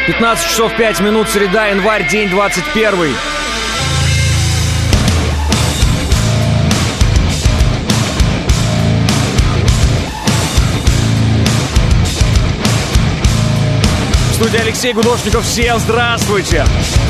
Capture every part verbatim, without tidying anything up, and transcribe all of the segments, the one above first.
пятнадцать часов пять минут, среда, январь, день двадцать первый. В студии Алексей Гудошников. Всем здравствуйте!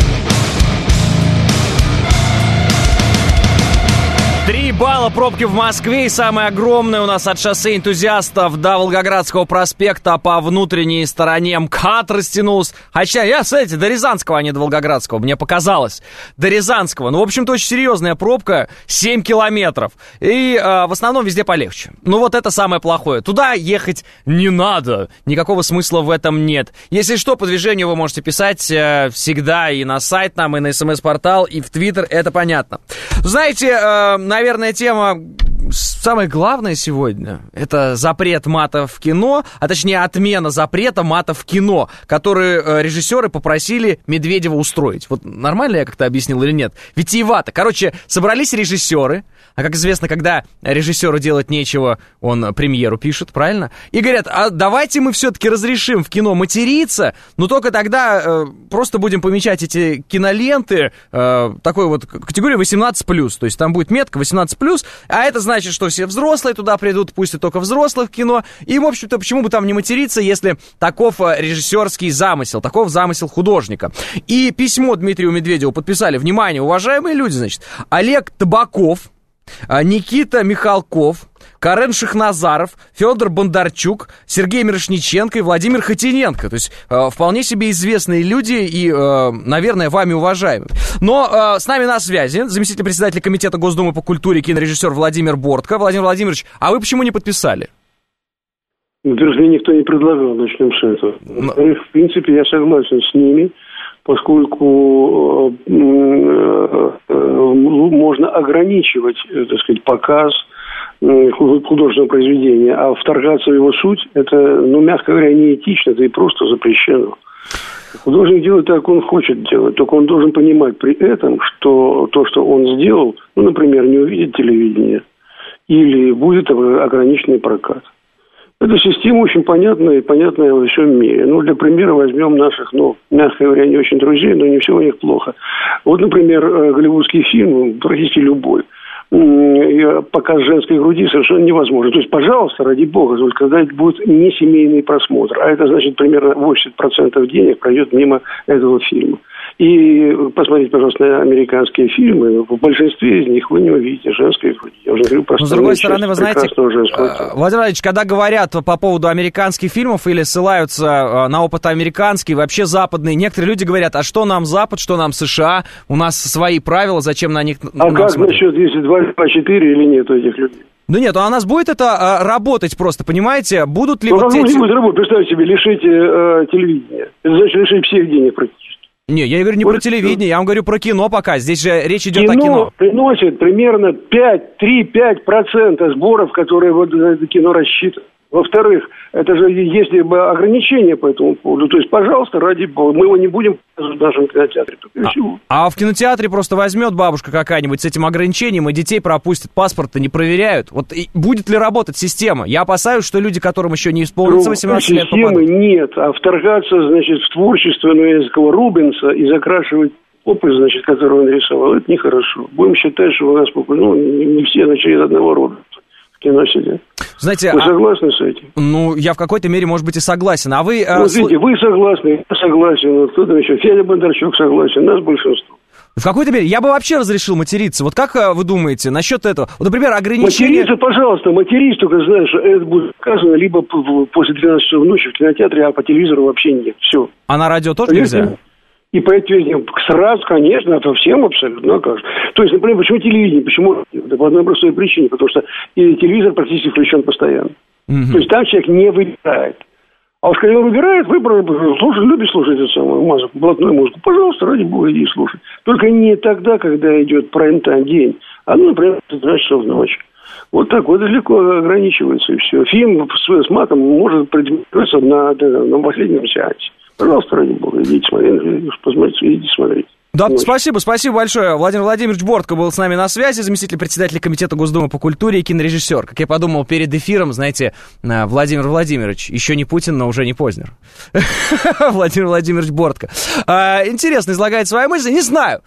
Три балла пробки в Москве, и самая огромная у нас от шоссе Энтузиастов до Волгоградского проспекта по внутренней стороне МКАД растянулся. Хотя я, кстати, до Рязанского, а не до Волгоградского, мне показалось. До Рязанского. Ну, в общем-то, очень серьезная пробка, семь километров. И э, в основном везде полегче. Ну, вот это самое плохое. Туда ехать не надо. Никакого смысла в этом нет. Если что, по движению вы можете писать э, всегда и на сайт нам, и на СМС-портал, и в Твиттер, это понятно. Знаете, э, наверное, тема самая главная сегодня — это запрет мата в кино, а точнее отмена запрета мата в кино, который э, режиссеры попросили Медведева устроить. Вот нормально я как-то объяснил или нет? Витиевато. Короче, собрались режиссеры, а как известно, когда режиссеру делать нечего, он премьеру пишет, правильно? И говорят, а давайте мы все-таки разрешим в кино материться, но только тогда э, просто будем помечать эти киноленты э, такой вот категории восемнадцать плюс, то есть там будет метка восемнадцать плюс, а это значит, что все взрослые туда придут, пусть и только взрослых в кино, и, в общем-то, почему бы там не материться, если таков режиссерский замысел, таков замысел художника. И письмо Дмитрию Медведеву подписали, внимание, уважаемые люди, значит, Олег Табаков, Никита Михалков, Карен Шахназаров, Федор Бондарчук, Сергей Мирошниченко и Владимир Хотиненко. То есть э, вполне себе известные люди и, э, наверное, вами уважаемые. Но э, с нами на связи заместитель председателя Комитета Госдумы по культуре, кинорежиссер Владимир Бортко. Владимир Владимирович, а вы почему не подписали? Во-первых, мне никто не предлагал, начнем с этого. Во-вторых, в принципе, я согласен с ними, поскольку э, э, э, можно ограничивать, э, так сказать, показ э, художественного произведения, а вторгаться в его суть, это, ну, мягко говоря, неэтично, это и просто запрещено. Художник делает так, как он хочет делать, только он должен понимать при этом, что то, что он сделал, ну, например, не увидит телевидение или будет ограниченный прокат. Эта система очень понятная и понятная во всем мире. Ну, для примера возьмем наших, ну, мягко говоря, не очень друзей, но не все у них плохо. Вот, например, голливудский фильм, практически любой, показ женской груди совершенно невозможно. То есть, пожалуйста, ради бога, только когда это будет не семейный просмотр. А это значит, примерно восемьдесят процентов денег пройдет мимо этого фильма. И посмотрите, пожалуйста, на американские фильмы. В большинстве из них вы не увидите женской груди. Я уже говорю про Но, с другой стороны, вы знаете, Владимир Владимирович, когда говорят по поводу американских фильмов или ссылаются на опыт американский, вообще западный, некоторые люди говорят, а что нам Запад, что нам США? У нас свои правила, зачем на них... А как смотреть? Насчет, если два по четыре или нет у этих людей? Да нет, а у нас будет это а, работать просто, понимаете? Будут ли... Ну, вот как эти... не будет работать? Представьте себе, лишите э, телевидения. Это значит лишить всех денег практически. Не, я не говорю не вот про телевидение, я вам говорю про кино пока. Здесь же речь идет кино о кино. Приносит примерно пять-три-пять процентов сборов, которые вот на это кино рассчитаны. Во-вторых, это же есть ограничения по этому поводу. То есть, пожалуйста, ради бога, мы его не будем показывать в нашем кинотеатре. А, а в кинотеатре просто возьмет бабушка какая-нибудь с этим ограничением, и детей пропустят, паспорт-то не проверяют. Вот и будет ли работать система? Я опасаюсь, что люди, которым еще не исполнится восемнадцать лет, попадут. Системы нет, а вторгаться, значит, в творчество Ноэльского Рубенса и закрашивать опыт, значит, который он рисовал, это нехорошо. Будем считать, что у нас, ну, не все, значит, из одного рода кино сидят. Знаете, вы а... согласны с этим? Ну, я в какой-то мере, может быть, и согласен. А вы... Вот видите, вы согласны, я согласен, вот кто-то еще, Федя Бондарчук согласен, нас большинство. В какой-то мере я бы вообще разрешил материться. Вот как вы думаете насчет этого? Вот, например, ограничение... Материться, пожалуйста, матерись, только знаешь, что это будет сказано либо после двенадцати часов ночи в кинотеатре, а по телевизору вообще нет. Все. А на радио тоже Если... нельзя? И по этим сразу, конечно, это всем абсолютно, как же. То есть, например, почему телевидение? Почему? Да по одной простой причине, потому что и телевизор практически включен постоянно. Mm-hmm. То есть там человек не выбирает. А уж когда он выбирает, выбор, слушай, любишь слушать эту самую музыку, блатную музыку, пожалуйста, ради бога, иди слушай. Только не тогда, когда идет прайм-тайм день, а, ну, например, в двенадцать часов ночи. Вот так вот легко ограничивается, и все. Фильм с матом может продемонстрироваться на, на, на последнем сеансе. Пожалуйста, ради бога, идите смотреть, посмотрите, идите смотреть. Да, ночь. спасибо, спасибо большое. Владимир Владимирович Бортко был с нами на связи, заместитель председателя Комитета Госдумы по культуре и кинорежиссер. Как я подумал перед эфиром, знаете, Владимир Владимирович, еще не Путин, но уже не Познер. Владимир Владимирович Бортко. Интересно излагает свои мысли, не знаю.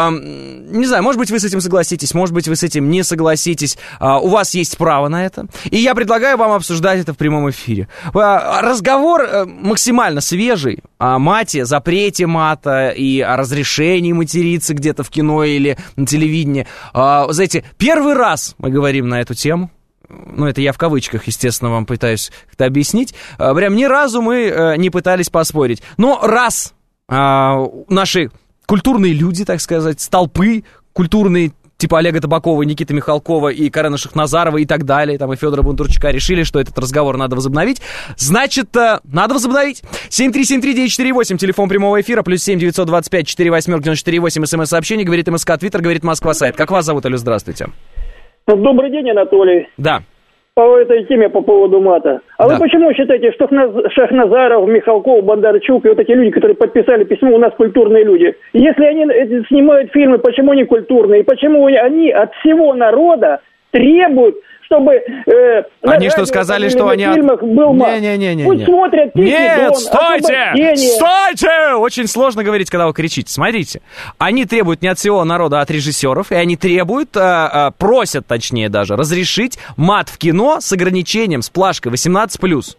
Не знаю, может быть, вы с этим согласитесь, может быть, вы с этим не согласитесь. У вас есть право на это. И я предлагаю вам обсуждать это в прямом эфире. Разговор максимально свежий о мате, запрете мата и о разрешении материться где-то в кино или на телевидении. А, знаете, первый раз мы говорим на эту тему. Ну, это я в кавычках, естественно, вам пытаюсь как-то объяснить. А, прям ни разу мы а, не пытались поспорить. Но раз а, наши культурные люди, так сказать, столпы культурные, типа Олега Табакова, Никиты Михалкова и Карена Шахназарова и так далее, там и Федора Бондарчука решили, что этот разговор надо возобновить. Значит, э, надо возобновить. семь три семь три девять четыре восемь, телефон прямого эфира, плюс семь девятьсот двадцать пять четыре восемь девяносто четыре восемь, смс-сообщение, говорит МСК, Твиттер, говорит Москва, сайт. Как вас зовут, Алю, здравствуйте. Добрый день, Анатолий. Да. По этой теме, по поводу мата. А да. Вы почему считаете, что Шахназаров, Михалков, Бондарчук и вот эти люди, которые подписали письмо, у нас культурные люди? Если они снимают фильмы, почему не культурные? И почему они от всего народа требуют, чтобы э, они что сказали, что они от... фильмах был мат? Не-не-не. Пусть смотрят Тихий Нет, Дон, стойте! Стойте! Очень сложно говорить, когда вы кричите. Смотрите, они требуют не от всего народа, а от режиссеров, и они требуют, а, а, просят, точнее даже, разрешить мат в кино с ограничением, с плашкой восемнадцать плюс.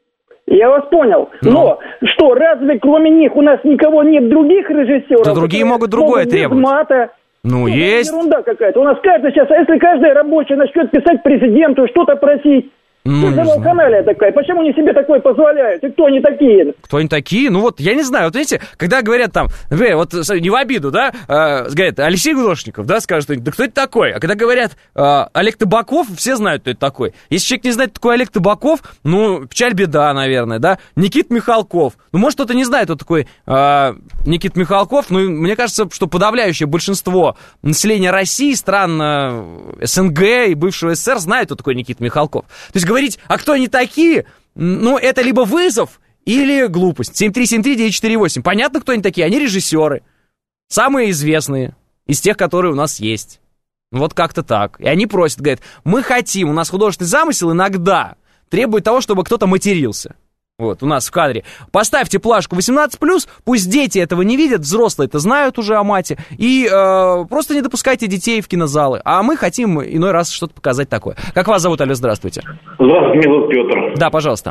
Я вас понял. Но, Но что, разве кроме них у нас никого нет других режиссеров? Да другие могут другое требовать. Мата? Ну, ну, есть. Ерунда какая-то. У нас каждый сейчас, а если каждый рабочий начнет писать президенту, что-то просить, ну, что за волканалия такая? Почему они себе такое позволяют? И кто они такие? Кто они такие? Ну вот, я не знаю. Вот видите, когда говорят там, например, вот не в обиду, да, э, говорят, Алексей Глушников, да, скажут, да кто это такой? А когда говорят э, Олег Табаков, все знают, кто это такой. Если человек не знает, кто такой Олег Табаков, ну, печаль, беда, наверное, да. Никита Михалков. Ну, может, кто-то не знает, кто такой э, Никита Михалков, но мне кажется, что подавляющее большинство населения России, стран э, СНГ и бывшего СССР знает, кто такой Никита Михалков. То есть говорить, а кто они такие, ну, это либо вызов, или глупость. семь три семь три девять четыре восемь. Понятно, кто они такие? Они режиссеры. Самые известные из тех, которые у нас есть. Вот как-то так. И они просят, говорят, мы хотим, у нас художественный замысел иногда требует того, чтобы кто-то матерился. Вот, у нас в кадре. Поставьте плашку восемнадцать плюс, пусть дети этого не видят, взрослые это знают уже о мате, и э, просто не допускайте детей в кинозалы. А мы хотим иной раз что-то показать такое. Как вас зовут, Алло, здравствуйте. Здравствуйте, меня зовут Петр. Да, пожалуйста.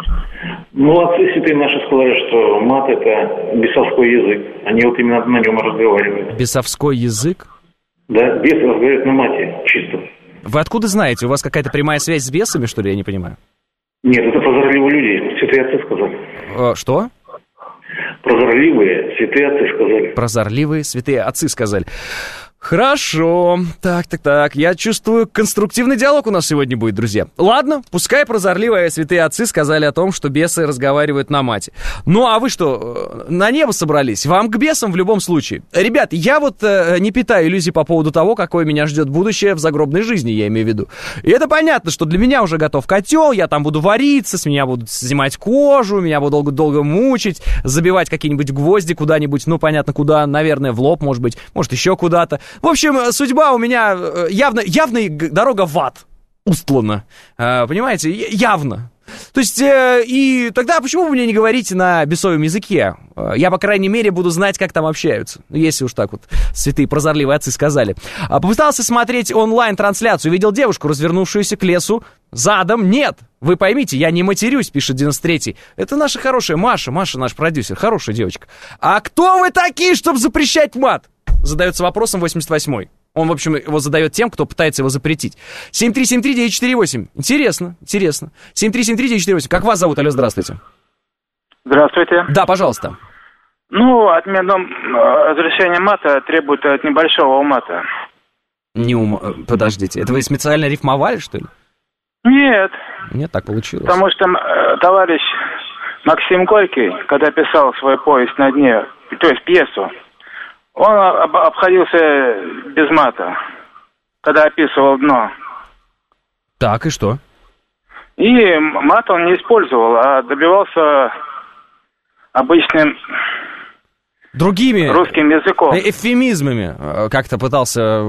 Ну, отцы святые наши сказали, что мат — это бесовской язык. Они вот именно на нем разговаривают. Бесовской язык? Да, бесы разговаривают на мате, чисто. Вы откуда знаете? У вас какая-то прямая связь с бесами, что ли? Я не понимаю. Нет, это прозорливые люди, святые отцы сказали. Э, что? Прозорливые святые отцы сказали. Прозорливые святые отцы сказали. Хорошо. Так, так, так. Я чувствую, конструктивный диалог у нас сегодня будет, друзья. Ладно, пускай прозорливые святые отцы сказали о том, что бесы разговаривают на мате. Ну, а вы что, на небо собрались? Вам к бесам в любом случае. Ребят, я вот э, не питаю иллюзий по поводу того, какое меня ждет будущее в загробной жизни, я имею в виду. И это понятно, что для меня уже готов котел, я там буду вариться, с меня будут снимать кожу, меня будут долго-долго мучить, забивать какие-нибудь гвозди куда-нибудь, ну, понятно, куда, наверное, в лоб, может быть, может, еще куда-то. В общем, судьба у меня явно, явно дорога в ад устлана, понимаете, явно. То есть, и тогда почему вы мне не говорите на бесовом языке? Я, по крайней мере, буду знать, как там общаются. Если уж так вот святые прозорливые отцы сказали. Попытался смотреть онлайн-трансляцию, видел девушку, развернувшуюся к лесу задом. Нет, вы поймите, я не матерюсь, пишет девяносто третий. Это наша хорошая Маша, Маша наш продюсер, хорошая девочка. А кто вы такие, чтобы запрещать мат? Задается вопросом восемьдесят восьмой. Он, в общем, его задает тем, кто пытается его запретить. семь три семь три девять четыре восемь. Интересно, интересно. семь три семь три девять четыре восемь. Как вас зовут, Алло, здравствуйте. Здравствуйте. Да, пожалуйста. Ну, отмена разрешения мата требует от небольшого мата. Не ум... Подождите, это вы специально рифмовали, что ли? Нет. Нет, так получилось. Потому что э, товарищ Максим Горький, когда писал свою повесть «На дне», то есть пьесу, он об- обходился без мата, когда описывал дно. Так, и что? И мат он не использовал, а добивался обычным другими русским языком. эвфемизмами как-то пытался,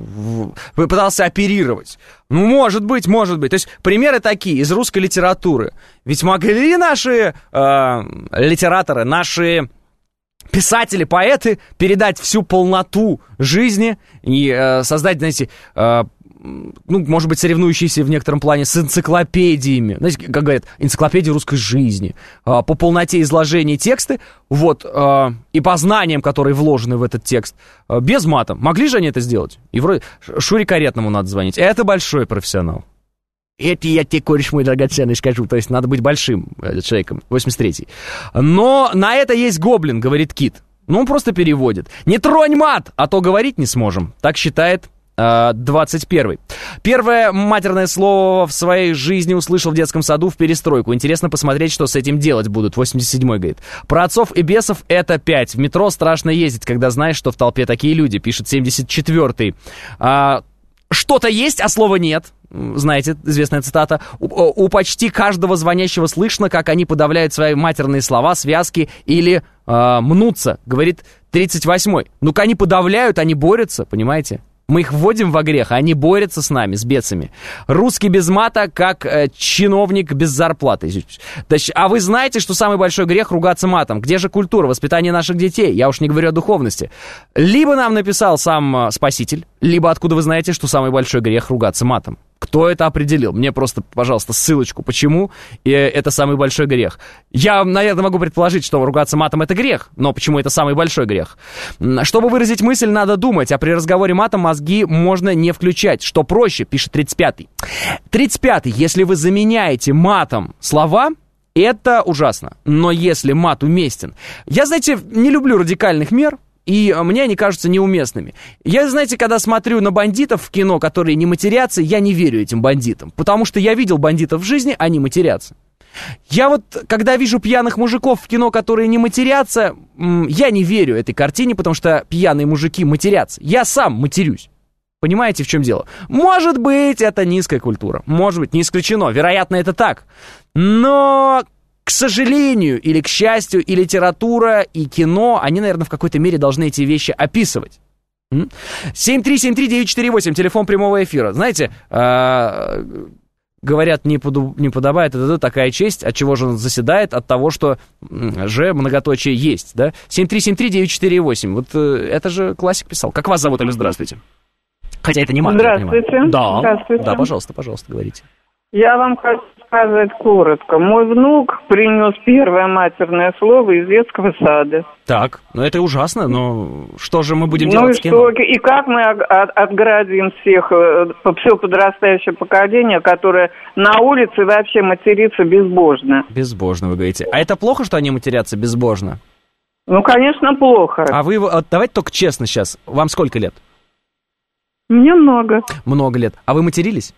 пытался оперировать. Ну, может быть, может быть. То есть примеры такие из русской литературы. Ведь могли наши э, литераторы, наши писатели, поэты передать всю полноту жизни и э, создать, знаете, э, ну, может быть, соревнующиеся в некотором плане с энциклопедиями, знаете, как говорят, энциклопедия русской жизни, э, по полноте изложения тексты, вот, э, и по знаниям, которые вложены в этот текст, э, без мата. Могли же они это сделать? И вроде Шуре Каретному надо звонить. Это большой профессионал. Это я тебе, кореш мой драгоценный, скажу. То есть надо быть большим человеком. восемьдесят третий. Но на это есть гоблин, говорит Кит. Ну, он просто переводит. Не тронь мат, а то говорить не сможем. Так считает э, двадцать первый. Первое матерное слово в своей жизни услышал в детском саду в перестройку. Интересно посмотреть, что с этим делать будут. восемьдесят седьмой говорит. Про отцов и бесов это пять. В метро страшно ездить, когда знаешь, что в толпе такие люди. Пишет семьдесят четвёртый. А, что-то есть, а слова нет. Знаете, известная цитата. У, у почти каждого звонящего слышно, как они подавляют свои матерные слова, связки или э, мнутся, говорит тридцать восьмой. Ну-ка они подавляют, они борются, понимаете? Мы их вводим во грех, а они борются с нами, с бесами. Русский без мата, как э, чиновник без зарплаты. А вы знаете, что самый большой грех — ругаться матом? Где же культура, воспитание наших детей? Я уж не говорю о духовности. Либо нам написал сам э, Спаситель, либо откуда вы знаете, что самый большой грех — ругаться матом? Кто это определил? Мне просто, пожалуйста, ссылочку, почему и это самый большой грех. Я, наверное, могу предположить, что ругаться матом — это грех, но почему это самый большой грех? Чтобы выразить мысль, надо думать, а при разговоре матом мозги можно не включать. Что проще, пишет тридцать пятый. тридцать пятый. Если вы заменяете матом слова, это ужасно. Но если мат уместен... Я, знаете, не люблю радикальных мер, и мне они кажутся неуместными. Я, знаете, когда смотрю на бандитов в кино, которые не матерятся, я не верю этим бандитам. Потому что я видел бандитов в жизни, они матерятся. Я вот, когда вижу пьяных мужиков в кино, которые не матерятся, я не верю этой картине, потому что пьяные мужики матерятся. Я сам матерюсь. Понимаете, в чем дело? Может быть, это низкая культура. Может быть, не исключено. Вероятно, это так. Но... К сожалению, или к счастью, и литература, и кино, они, наверное, в какой-то мере должны эти вещи описывать. семь три семь три девять четыре восемь, телефон прямого эфира. Знаете, э, говорят, не, поду, не подобает это такая честь, от чего же он заседает? От того, что же многоточие есть, да? семь три семь три девять четыре восемь, вот э, это же классик писал. Как вас зовут, или здравствуйте? Хотя это не мат. Здравствуйте. Да. Здравствуйте. Да, пожалуйста, пожалуйста, говорите. Я вам хочу сказать коротко. Мой внук принес первое матерное слово из детского сада. Так, ну это ужасно, но что же мы будем ну делать и с кино? Что, и как мы от, отградим всех, все подрастающее поколение, которое на улице вообще матерится безбожно? Безбожно, вы говорите. А это плохо, что они матерятся безбожно? Ну, конечно, плохо. А вы, давайте только честно сейчас, вам сколько лет? Мне много. Много лет. А вы матерились?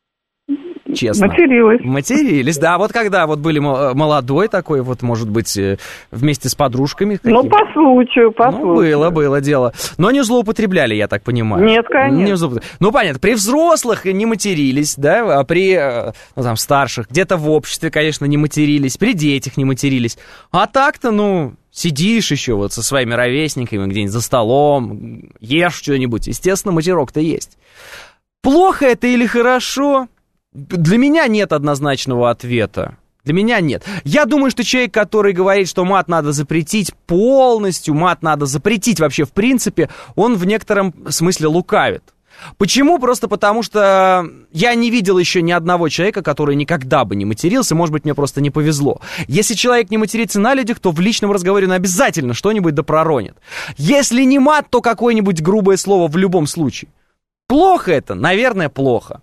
Честно. Материлась. Матерились, да. Вот когда вот были молодой такой, вот, может быть, вместе с подружками. Ну, по случаю, по ну, случаю. было, было дело. Но не злоупотребляли, я так понимаю. Нет, конечно. Не злоупотребляли. Ну, понятно, при взрослых не матерились, да, а при, ну, там, старших, где-то в обществе, конечно, не матерились, при детях не матерились. А так-то, ну... Сидишь еще вот со своими ровесниками где-нибудь за столом, ешь что-нибудь. Естественно, матерок-то есть. Плохо это или хорошо? Для меня нет однозначного ответа. Для меня нет. Я думаю, что человек, который говорит, что мат надо запретить полностью, мат надо запретить вообще в принципе, он в некотором смысле лукавит. Почему? Просто потому, что я не видел еще ни одного человека, который никогда бы не матерился. Может быть, мне просто не повезло. Если человек не матерится на людях, то в личном разговоре он обязательно что-нибудь да проронит. Если не мат, то какое-нибудь грубое слово в любом случае. Плохо это? Наверное, плохо.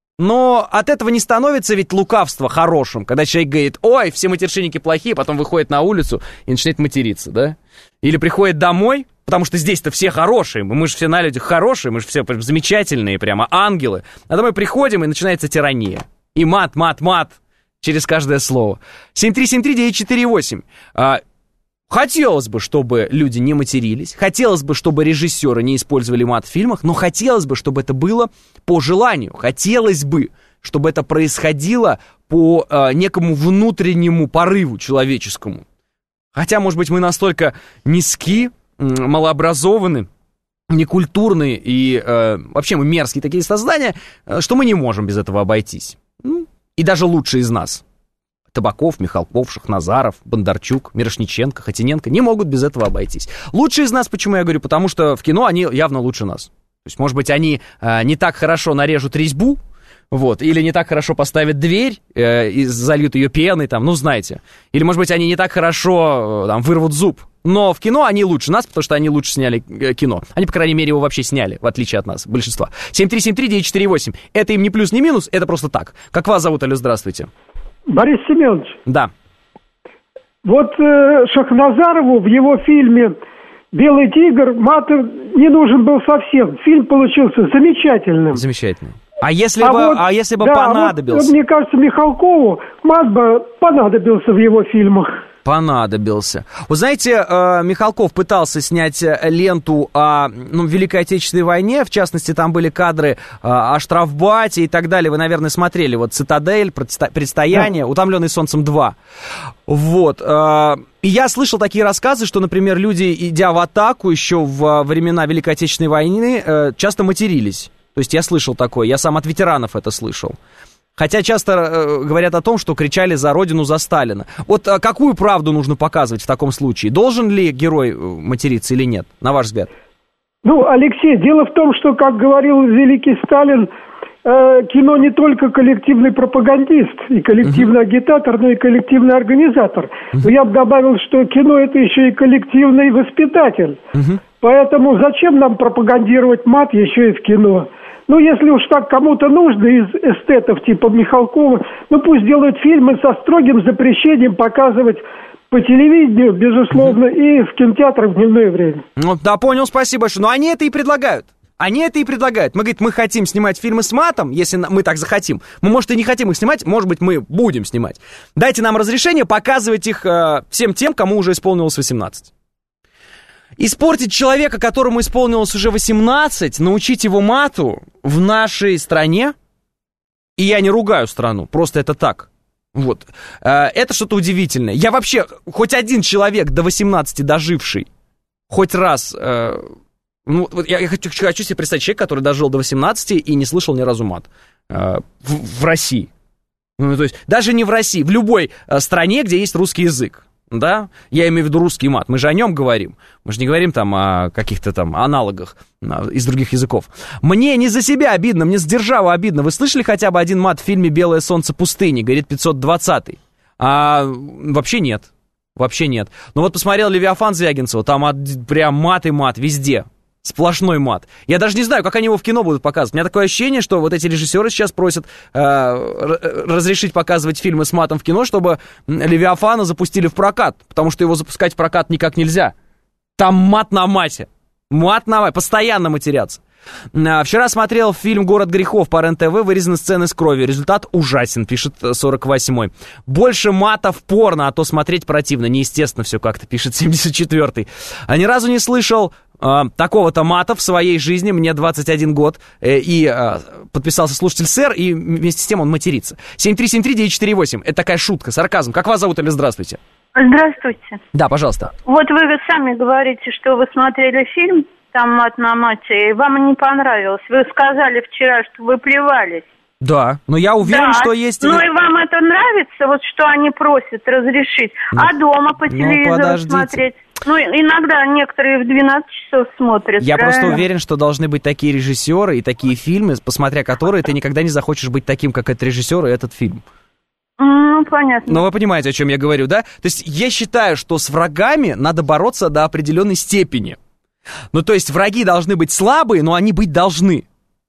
Но от этого не становится ведь лукавство хорошим, когда человек говорит: ой, все матершинники плохие, потом выходит на улицу и начинает материться, да? Или приходит домой, потому что здесь-то все хорошие, мы же все на людях хорошие, мы же все прям замечательные, прямо ангелы. А домой приходим, и начинается тирания. И мат, мат, мат через каждое слово. семь три семь три девять четыре восемь. А, хотелось бы, чтобы люди не матерились, хотелось бы, чтобы режиссеры не использовали мат в фильмах, но хотелось бы, чтобы это было по желанию, хотелось бы, чтобы это происходило по а, некому внутреннему порыву человеческому. Хотя, может быть, мы настолько низки, малообразованы, некультурные и э, вообще мы мерзкие такие создания, что мы не можем без этого обойтись. Ну, и даже лучшие из нас. Табаков, Михалков, Шахназаров, Бондарчук, Мирошниченко, Хотиненко не могут без этого обойтись. Лучшие из нас, почему я говорю? Потому что в кино они явно лучше нас. То есть, может быть, они э, не так хорошо нарежут резьбу, вот, или не так хорошо поставят дверь э, и зальют ее пеной, там, ну, знаете. Или, может быть, они не так хорошо э, там, вырвут зуб. Но в кино они лучше нас, потому что они лучше сняли э, кино. Они, по крайней мере, его вообще сняли, в отличие от нас, большинства. семь три семь три девять четыре восемь. Это им не плюс, не минус, это просто так. Как вас зовут, алло, здравствуйте. Борис Семенович. Да. Вот э, Шахназарову в его фильме «Белый тигр» мат не нужен был совсем. Фильм получился замечательным. Замечательный. А если а бы, вот, а если бы да, понадобился? Вот, мне кажется, Михалкову мат бы понадобился в его фильмах. Понадобился. Вы знаете, Михалков пытался снять ленту о ну, Великой Отечественной войне, в частности, там были кадры о штрафбате и так далее. Вы, наверное, смотрели, вот «Цитадель», «Предстояние», да. «Утомленный солнцем два». Вот. И я слышал такие рассказы, что, например, люди, идя в атаку еще во времена Великой Отечественной войны, часто матерились. То есть я слышал такое, я сам от ветеранов это слышал. Хотя часто э, говорят о том, что кричали за родину, за Сталина. Вот э, какую правду нужно показывать в таком случае? Должен ли герой материться или нет, на ваш взгляд? Ну, Алексей, дело в том, что, как говорил великий Сталин, э, кино не только коллективный пропагандист и коллективный uh-huh. агитатор, но и коллективный организатор. Uh-huh. Но я бы добавил, что кино это еще и коллективный воспитатель. Uh-huh. Поэтому зачем нам пропагандировать мат еще и в кино? Ну, если уж так кому-то нужно из эстетов типа Михалкова, ну, пусть делают фильмы со строгим запрещением показывать по телевидению, безусловно, и в кинотеатрах в дневное время. Ну, да, понял, спасибо большое. Но они это и предлагают. Они это и предлагают. Мы, говорит, мы хотим снимать фильмы с матом, если мы так захотим. Мы, может, и не хотим их снимать, может быть, мы будем снимать. Дайте нам разрешение показывать их э, всем тем, кому уже исполнилось восемнадцать. Испортить человека, которому исполнилось уже восемнадцать, научить его мату в нашей стране, и я не ругаю страну, просто это так, вот, это что-то удивительное. Я вообще, хоть один человек до восемнадцати доживший, хоть раз, ну, вот я хочу, хочу себе представить человека, который дожил до восемнадцати и не слышал ни разу мат в, в России. Ну, то есть, даже не в России, в любой стране, где есть русский язык. Да, я имею в виду русский мат, мы же о нем говорим, мы же не говорим там о каких-то там аналогах из других языков. Мне не за себя обидно, мне за державу обидно. Вы слышали хотя бы один мат в фильме «Белое солнце пустыни», говорит пятьсот двадцатый? А вообще нет, вообще нет. Ну вот посмотрел «Левиафан» Звягинцева, там от, прям мат и мат везде. Сплошной мат. Я даже не знаю, как они его в кино будут показывать. У меня такое ощущение, что вот эти режиссеры сейчас просят э, разрешить показывать фильмы с матом в кино, чтобы «Левиафана» запустили в прокат, потому что его запускать в прокат никак нельзя. Там мат на мате. Мат на мате. Постоянно матерятся. Вчера смотрел фильм «Город грехов» по РЕН-ТВ, вырезаны сцены с кровью. Результат ужасен, пишет сорок восьмой. Больше мата в порно, а то смотреть противно. Неестественно все как-то, пишет семьдесят четвёртый. А ни разу не слышал э, такого-то мата в своей жизни. Мне двадцать один год. Э, и э, подписался слушатель сэр, и вместе с тем он матерится. семь три семь три девять четыре восемь. Это такая шутка, сарказм. Как вас зовут или здравствуйте? Здравствуйте. Да, пожалуйста. Вот вы сами говорите, что вы смотрели фильм, там мат на мате, и вам не понравилось. Вы сказали вчера, что вы плевались. Да, но я уверен, да. что есть... Ну и вам это нравится, вот что они просят разрешить, ну, а дома по телевизору ну, смотреть? Ну, иногда некоторые в двенадцать часов смотрят. Я правильно? просто уверен, что должны быть такие режиссеры и такие фильмы, посмотря которые, ты никогда не захочешь быть таким, как этот режиссер и этот фильм. Ну, понятно. Но вы понимаете, о чем я говорю, да? То есть я считаю, что с врагами надо бороться до определенной степени. Ну, то есть враги должны быть слабые, но они быть должны.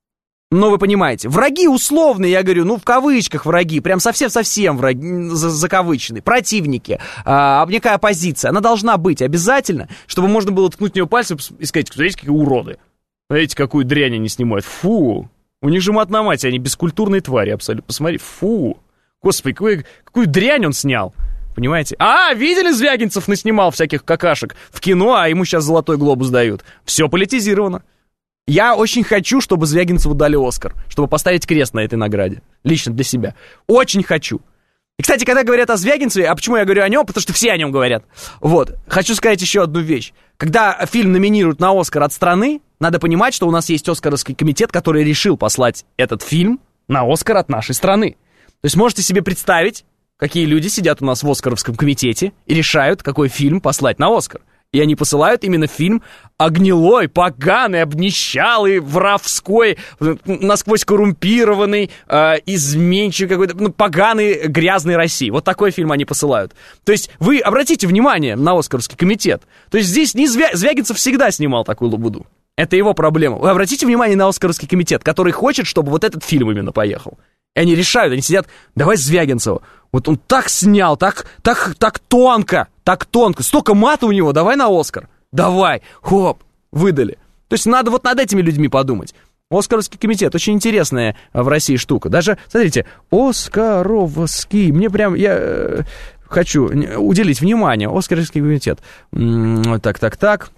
Но вы понимаете, враги условные, я говорю, ну, в кавычках враги, прям совсем-совсем враги, закавыченные, противники, а, некая оппозиция, она должна быть обязательно, чтобы можно было ткнуть в нее пальцем и сказать, смотрите, какие уроды, смотрите, какую дрянь они снимают, фу, у них же мат на мате, они бескультурные твари абсолютно, посмотри, фу, господи, какую, какую дрянь он снял. Понимаете? А, видели, Звягинцев наснимал всяких какашек в кино, а ему сейчас золотой глобус дают. Все политизировано. Я очень хочу, чтобы Звягинцеву дали Оскар, чтобы поставить крест на этой награде. Лично для себя. Очень хочу. И, кстати, когда говорят о Звягинцеве, а почему я говорю о нем? Потому что все о нем говорят. Вот. Хочу сказать еще одну вещь. Когда фильм номинируют на Оскар от страны, надо понимать, что у нас есть Оскаровский комитет, который решил послать этот фильм на Оскар от нашей страны. То есть можете себе представить, какие люди сидят у нас в Оскаровском комитете и решают, какой фильм послать на Оскар. И они посылают именно фильм о гнилой, поганый, обнищалый, воровской, насквозь коррумпированный, э, изменчивый какой-то, ну, поганый, грязный России. Вот такой фильм они посылают. То есть вы обратите внимание на Оскаровский комитет. То есть здесь не Звя... Звягинцев всегда снимал такую лабуду. Это его проблема. Вы обратите внимание на Оскаровский комитет, который хочет, чтобы вот этот фильм именно поехал. И они решают, они сидят, давай Звягинцева. Вот он так снял, так, так, так тонко, так тонко. Столько мата у него, давай на Оскар. Давай, хоп, выдали. То есть надо вот над этими людьми подумать. Оскаровский комитет, очень интересная в России штука. Даже, смотрите, Оскаровский, мне прям, я э, хочу уделить внимание. Оскаровский комитет. М-м, так, так, так.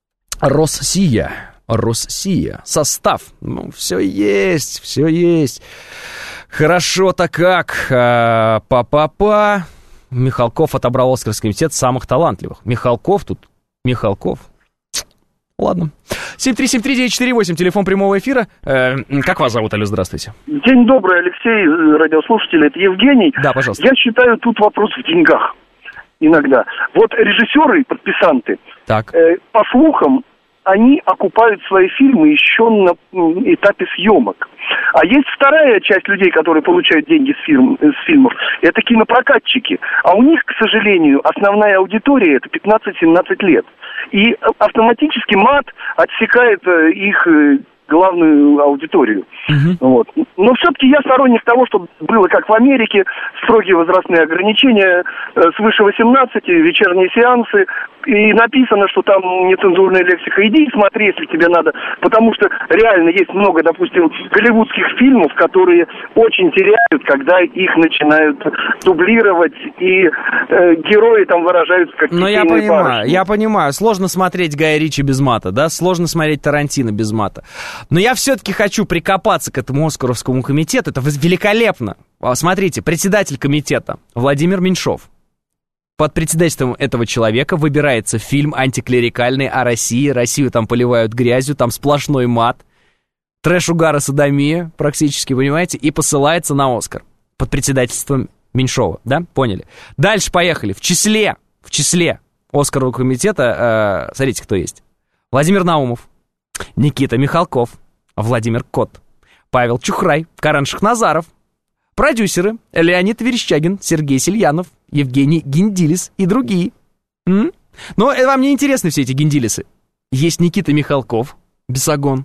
Россия. Россия. Состав. Ну, все есть, все есть. Хорошо-то как. А, па-па-па. Михалков отобрал Оскаровский комитет самых талантливых. Михалков тут. Михалков. Ладно. семь три семь три девять четыре восемь, телефон прямого эфира. Э, как вас зовут, алло, здравствуйте. День добрый, Алексей, радиослушатели, это Евгений. Да, пожалуйста. Я считаю, тут вопрос в деньгах иногда. Вот режиссеры и подписанты, так. Э, по слухам, они окупают свои фильмы еще на этапе съемок. А есть вторая часть людей, которые получают деньги с, фирм, с фильмов, это кинопрокатчики. А у них, к сожалению, основная аудитория это пятнадцать-семнадцать лет. И автоматически мат отсекает их главную аудиторию. Uh-huh. Вот. Но все-таки я сторонник того, чтобы было как в Америке, строгие возрастные ограничения, свыше восемнадцати, вечерние сеансы, и написано, что там нецензурная лексика. Иди и смотри, если тебе надо, потому что реально есть много, допустим, голливудских фильмов, которые очень теряют, когда их начинают дублировать, и э, герои там выражаются как Но я понимаю, барышни. я понимаю, сложно смотреть Гая Ричи без мата, да, сложно смотреть Тарантино без мата. Но я все-таки хочу прикопаться к этому Оскаровскому комитету. Это великолепно. Смотрите, председатель комитета Владимир Меньшов. Под председательством этого человека выбирается фильм антиклерикальный о России. Россию там поливают грязью, там сплошной мат. Трэш, угар и содомия практически, понимаете? И посылается на Оскар. Под председательством Меньшова, да? Поняли? Дальше поехали. В числе, в числе Оскарового комитета, э, смотрите, кто есть. Владимир Наумов, Никита Михалков, Владимир Кот, Павел Чухрай, Карен Шахназаров, продюсеры Леонид Верещагин, Сергей Сельянов, Евгений Гендилис и другие. М? Но это вам не интересны все эти Гендилисы. Есть Никита Михалков, Бесогон,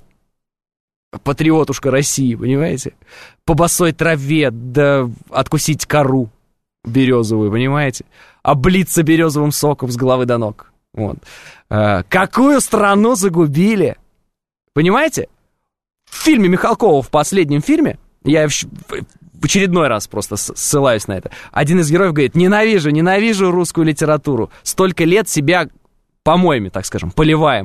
патриотушка России, понимаете? По босой траве, да откусить кору березовую, понимаете? Облиться березовым соком с головы до ног. Вот. А, какую страну загубили? Понимаете? В фильме Михалкова, в последнем фильме, я в, в очередной раз просто ссылаюсь на это, один из героев говорит: ненавижу, ненавижу русскую литературу. Столько лет себя помоями, так скажем, поливаем.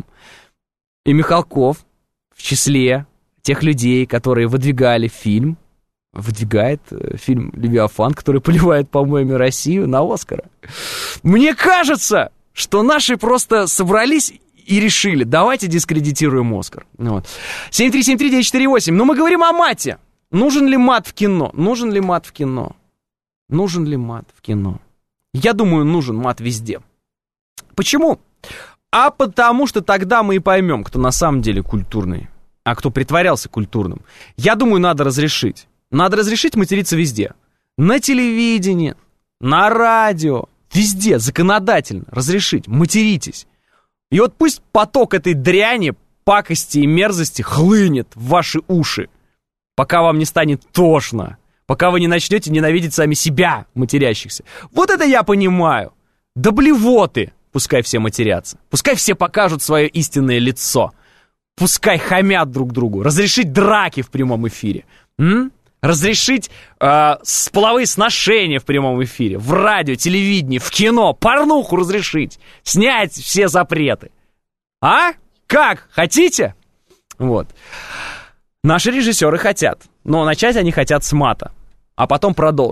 И Михалков в числе тех людей, которые выдвигали фильм, выдвигает фильм «Левиафан», который поливает помоями Россию на Оскара. Мне кажется, что наши просто собрались и решили, давайте дискредитируем Оскар. Вот. семь три семь три девять четыре восемь. Но мы говорим о мате. Нужен ли мат в кино? Нужен ли мат в кино? Нужен ли мат в кино? Я думаю, нужен мат везде. Почему? А потому что тогда мы и поймем, кто на самом деле культурный, а кто притворялся культурным. Я думаю, надо разрешить. Надо разрешить материться везде. На телевидении, на радио, везде, законодательно разрешить. Материтесь. И вот пусть поток этой дряни, пакости и мерзости хлынет в ваши уши, пока вам не станет тошно, пока вы не начнете ненавидеть сами себя, матерящихся. Вот это я понимаю. Да блевоты, пускай все матерятся. Пускай все покажут свое истинное лицо. Пускай хамят друг другу. Разрешить драки в прямом эфире. М? Разрешить э, половые сношения в прямом эфире. В радио, телевидении, в кино. Порнуху разрешить. Снять все запреты. А? Как? Хотите? Вот. Наши режиссеры хотят. Но начать они хотят с мата. А потом продолжить.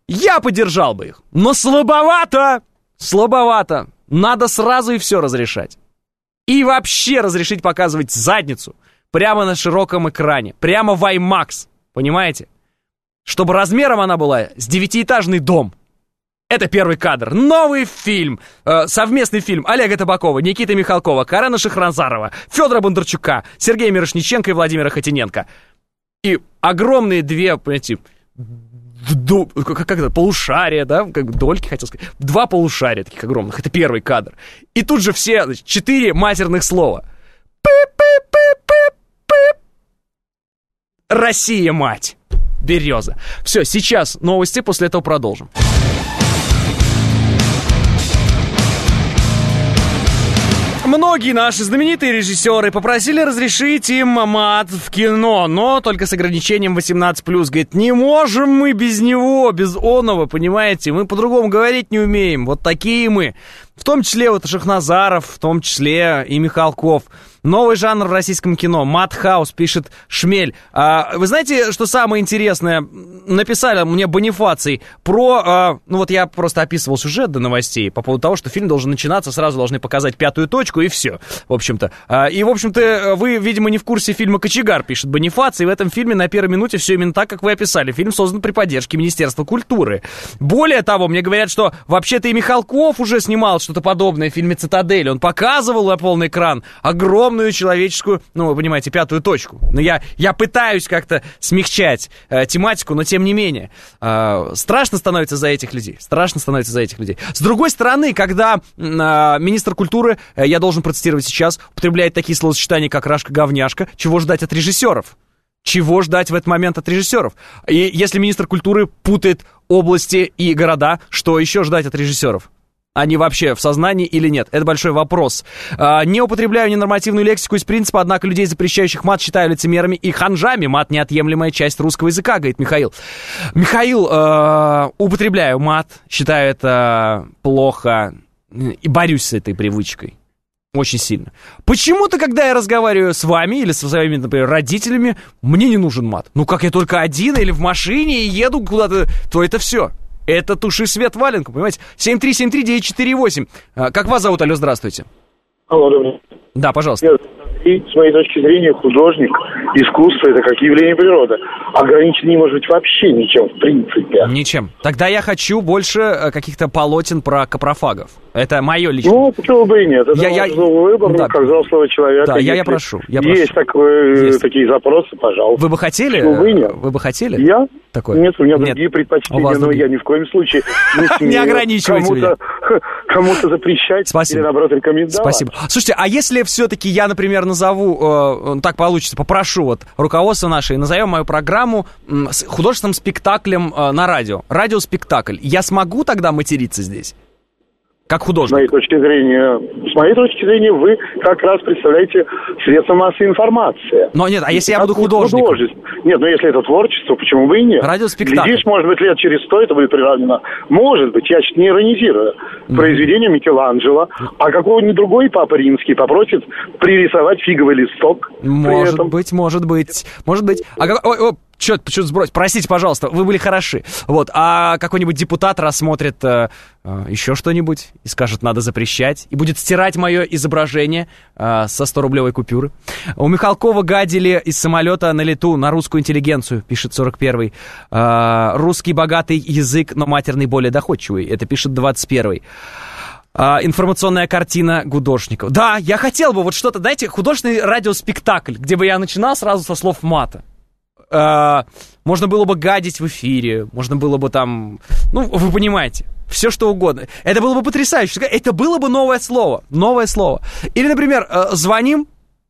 я поддержал бы их. Но слабовато, слабовато. Надо сразу и все разрешать. И вообще разрешить показывать задницу прямо на широком экране, прямо в IMAX, понимаете? Чтобы размером она была с девятиэтажный дом. Это первый кадр. Новый фильм, э, совместный фильм Олега Табакова, Никиты Михалкова, Карена Шахназарова, Федора Бондарчука, Сергея Мирошниченко и Владимира Хотиненко. И огромные две, понимаете, ду, как, как это, полушария, да, как дольки, хотел сказать. Два полушария таких огромных. Это первый кадр. И тут же все, значит, четыре матерных слова. Пип-пип-пип-пип-пип. Россия, мать. Береза. Все, сейчас новости, после этого продолжим. Многие наши знаменитые режиссеры попросили разрешить им мат в кино, но только с ограничением восемнадцать плюс. Говорит, не можем мы без него, без оного, понимаете? Мы по-другому говорить не умеем. Вот такие мы. В том числе вот Шахназаров, в том числе и Михалков. Новый жанр в российском кино. Мадхаус, пишет Шмель. А, вы знаете, что самое интересное? Написали мне Бонифаций про... А, ну вот я просто описывал сюжет до новостей по поводу того, что фильм должен начинаться, сразу должны показать пятую точку, и все, в общем-то. А, и, в общем-то, вы, видимо, не в курсе фильма «Кочегар», пишет Бонифаций. В этом фильме на первой минуте все именно так, как вы описали. Фильм создан при поддержке Министерства культуры. Более того, мне говорят, что вообще-то и Михалков уже снимал что-то подобное в фильме «Цитадель». Он показывал на полный экран огромный человеческую, ну, вы понимаете, пятую точку. Но я, я пытаюсь как-то смягчать э, тематику, но тем не менее. Э, страшно становится за этих людей. Страшно становится за этих людей. С другой стороны, когда э, министр культуры, э, я должен процитировать сейчас, употребляет такие словосочетания, как «рашка-говняшка», чего ждать от режиссеров? Чего ждать в этот момент от режиссеров? И если министр культуры путает области и города, что еще ждать от режиссеров? Они вообще в сознании или нет? Это большой вопрос. А, не употребляю ненормативную лексику из принципа, однако людей, запрещающих мат, считаю лицемерами и ханжами. Мат — неотъемлемая часть русского языка, говорит Михаил. Михаил, э, употребляю мат, считаю это плохо и борюсь с этой привычкой. Очень сильно. Почему-то, когда я разговариваю с вами или со своими, например, родителями, мне не нужен мат. Ну, как я только один или в машине и еду куда-то, то это все. Это туши свет валенку, понимаете? семь три семь три девять четыре восемь. Как вас зовут, алло, здравствуйте. Алло, добрый. Да, пожалуйста. Нет, и с моей точки зрения, художник, искусство — это как явление природы. Ограничен не может быть вообще ничем, в принципе. Ничем. Тогда я хочу больше каких-то полотен про капрофагов. Это мое личное. Ну, почему бы и нет? Это я, ваш я... выбор, да. Как взрослого человека. Да, я, я прошу. Я прошу. Есть такое, есть такие запросы, пожалуйста. Вы бы хотели? Почему бы и нет? Вы бы хотели? Я? Такое? Нет, у меня нет. другие предпочтения, но я ни в коем случае не ограничивайте меня. Кому-то запрещать или, наоборот, рекомендовать. Спасибо. Слушайте, а если все-таки я, например, назову, э, так получится, попрошу вот руководство наше, назовем мою программу э, художественным спектаклем э, на радио, радиоспектакль, я смогу тогда материться здесь? Как художник. С моей точки зрения, с моей точки зрения, вы как раз представляете средства массовой информации. Но нет, а если я буду художником? Художеств. Нет, но если это творчество, почему бы и нет? Радиоспектакль. Глядишь, может быть, лет через сто это будет приравнено. Может быть, я сейчас не иронизирую. Mm. Произведение Микеланджело, а какого-нибудь другой Папа Римский попросит пририсовать фиговый листок. Может быть, может быть, может быть. А как... Ой, ой. Что-то что сбрось. Простите, пожалуйста, вы были хороши. Вот, а какой-нибудь депутат рассмотрит э, э, еще что-нибудь и скажет, надо запрещать, и будет стирать мое изображение э, со сто-рублевой купюры. У Михалкова гадили из самолета на лету на русскую интеллигенцию, пишет сорок первый. Э, русский богатый язык, но матерный более доходчивый, это пишет двадцать первый. А, информационная картина Гудошников. Да, я хотел бы вот что-то, знаете, художественный радиоспектакль, где бы я начинал сразу со слов мата. Uh, можно было бы гадить в эфире, можно было бы там, ну, вы понимаете, все что угодно. Это было бы потрясающе. Это было бы новое слово, новое слово. Или, например, uh, звоним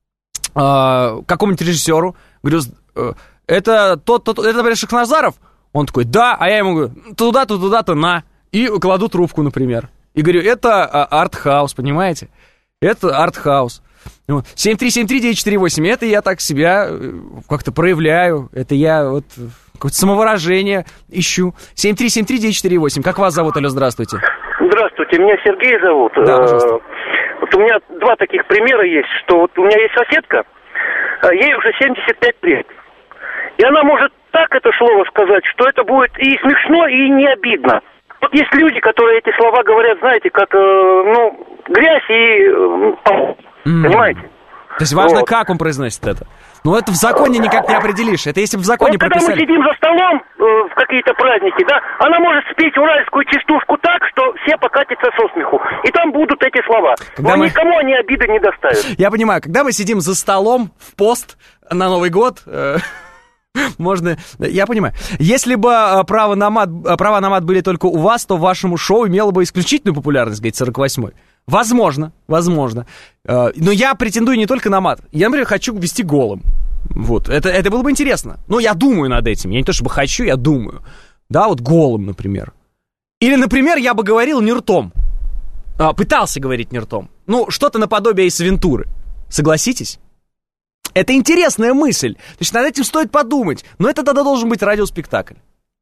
uh, какому-нибудь режиссеру, говорю, uh, это тот, тот, это, например, Шахназаров? Он такой, да, а я ему говорю, туда-то, туда-то, на. И кладу трубку, например. И говорю, это uh, артхаус, понимаете? Это артхаус. семь три семь три девять четыре восемь. Это я так себя как-то проявляю. Это я вот какое-то самовыражение ищу. семь три семь три девять четыре восемь. Как вас зовут? Алло, здравствуйте. Здравствуйте, меня Сергей зовут. Да, пожалуйста. Вот у меня два таких примера есть, что вот у меня есть соседка, ей уже семьдесят пять лет. И она может так это слово сказать, что это будет и смешно, и не обидно. Вот есть люди, которые эти слова говорят, знаете, как, э, ну, грязь и... Э, mm. Понимаете? То есть важно, вот. Как он произносит это. Ну, это в законе никак не определишь. Это если в законе вот прописали... Когда мы сидим за столом э, в какие-то праздники, да, она может спеть уральскую частушку так, что все покатятся со смеху. И там будут эти слова. Когда Но мы... никому они обиды не доставят. Я понимаю, когда мы сидим за столом в пост на Новый год... Э... Можно, я понимаю. Если бы право на мат, права на мат были только у вас, то вашему шоу имело бы исключительную популярность, говорит сорок восьмой. Возможно, возможно. Но я претендую не только на мат. Я, например, хочу вести голым. Вот, это, это было бы интересно. Но я думаю над этим. Я не то чтобы хочу, я думаю. Да, вот голым, например. Или, например, я бы говорил не ртом. Пытался говорить не ртом. Ну, что-то наподобие Эйс Вентуры. Согласитесь? Это интересная мысль. То есть над этим стоит подумать. Но это тогда должен быть радиоспектакль.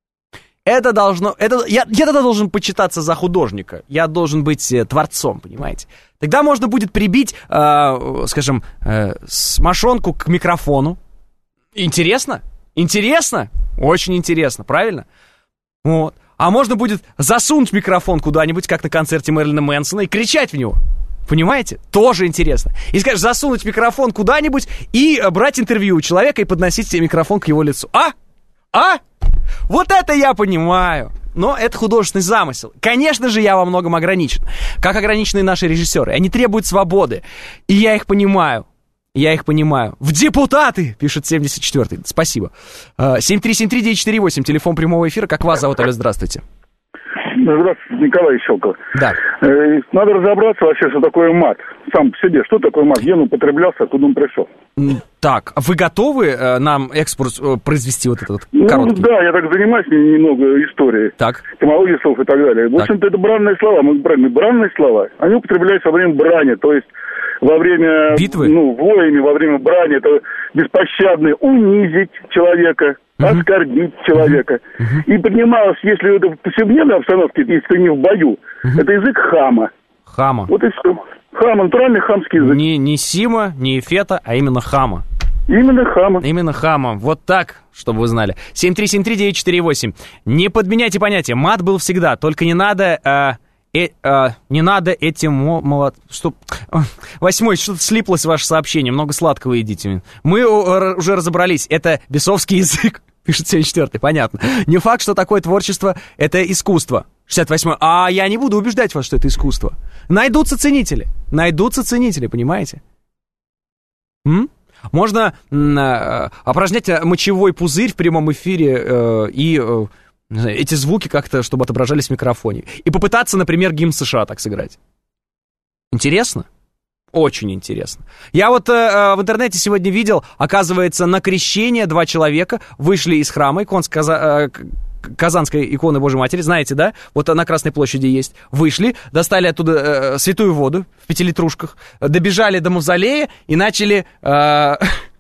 Это должно... Это, я, я тогда должен почитаться за художника. Я должен быть э, творцом, понимаете? Тогда можно будет прибить, э, скажем, э, смошонку к микрофону. Интересно? Интересно? Очень интересно, правильно? Вот. А можно будет засунуть микрофон куда-нибудь, как на концерте Мэрилина Мэнсона, и кричать в него. Понимаете? Тоже интересно. И, скажешь, засунуть микрофон куда-нибудь и брать интервью у человека и подносить себе микрофон к его лицу. А? А? Вот это я понимаю. Но это художественный замысел. Конечно же, я во многом ограничен. Как ограничены наши режиссеры. Они требуют свободы. И я их понимаю. Я их понимаю. В депутаты, пишет семьдесят четвёртый. Спасибо. семь три семь три девять четыре восемь. Телефон прямого эфира. Как вас зовут? Алло, здравствуйте. Здравствуйте, Николай Щелков. Да. Надо разобраться вообще, что такое мат. Сам по себе, что такое мат? Где он употреблялся, откуда он пришел? Так, вы готовы э, нам экскурс э, произвести вот этот ну, короткий? Да, я так занимаюсь немного историей. Так. Этимологией слов и так далее. В так. общем-то, это бранные слова. Мы бранные, бранные слова, они употребляются во время брани, то есть во время... Битвы? Ну, войны, во время брани. Это беспощадно унизить человека, uh-huh. оскорбить человека. Uh-huh. И поднималось, если это в повседневной обстановке, если ты не в бою, uh-huh. это язык хама. Хама. Вот и все. Хама, натуральный хамский язык. Не, не Сима, не Эфета, а именно хама. Именно хама. Именно хама. Вот так, чтобы вы знали. семь три семь три девять четыре восемь. Не подменяйте понятие. Мат был всегда. Только не надо... Э, э, э, не надо этим... Молод... Что... Восьмой, что-то слиплось ваше сообщение. Много сладкого едите. Мы уже разобрались. Это бесовский язык. Пишет семьдесят четвёртый. Понятно. Не факт, что такое творчество — это искусство. шестьдесят восьмой. А я не буду убеждать вас, что это искусство. Найдутся ценители. Найдутся ценители, понимаете? М? Можно э, опорожнять мочевой пузырь в прямом эфире э, и э, эти звуки как-то, чтобы отображались в микрофоне. И попытаться, например, гимн США так сыграть. Интересно? Очень интересно. Я вот э, в интернете сегодня видел, оказывается, на крещение два человека вышли из храма иконской Каза- э, Казанской иконы Божьей Матери, знаете, да? Вот на Красной площади есть. Вышли, достали оттуда э, святую воду в пятилитрушках, добежали до мавзолея и начали э,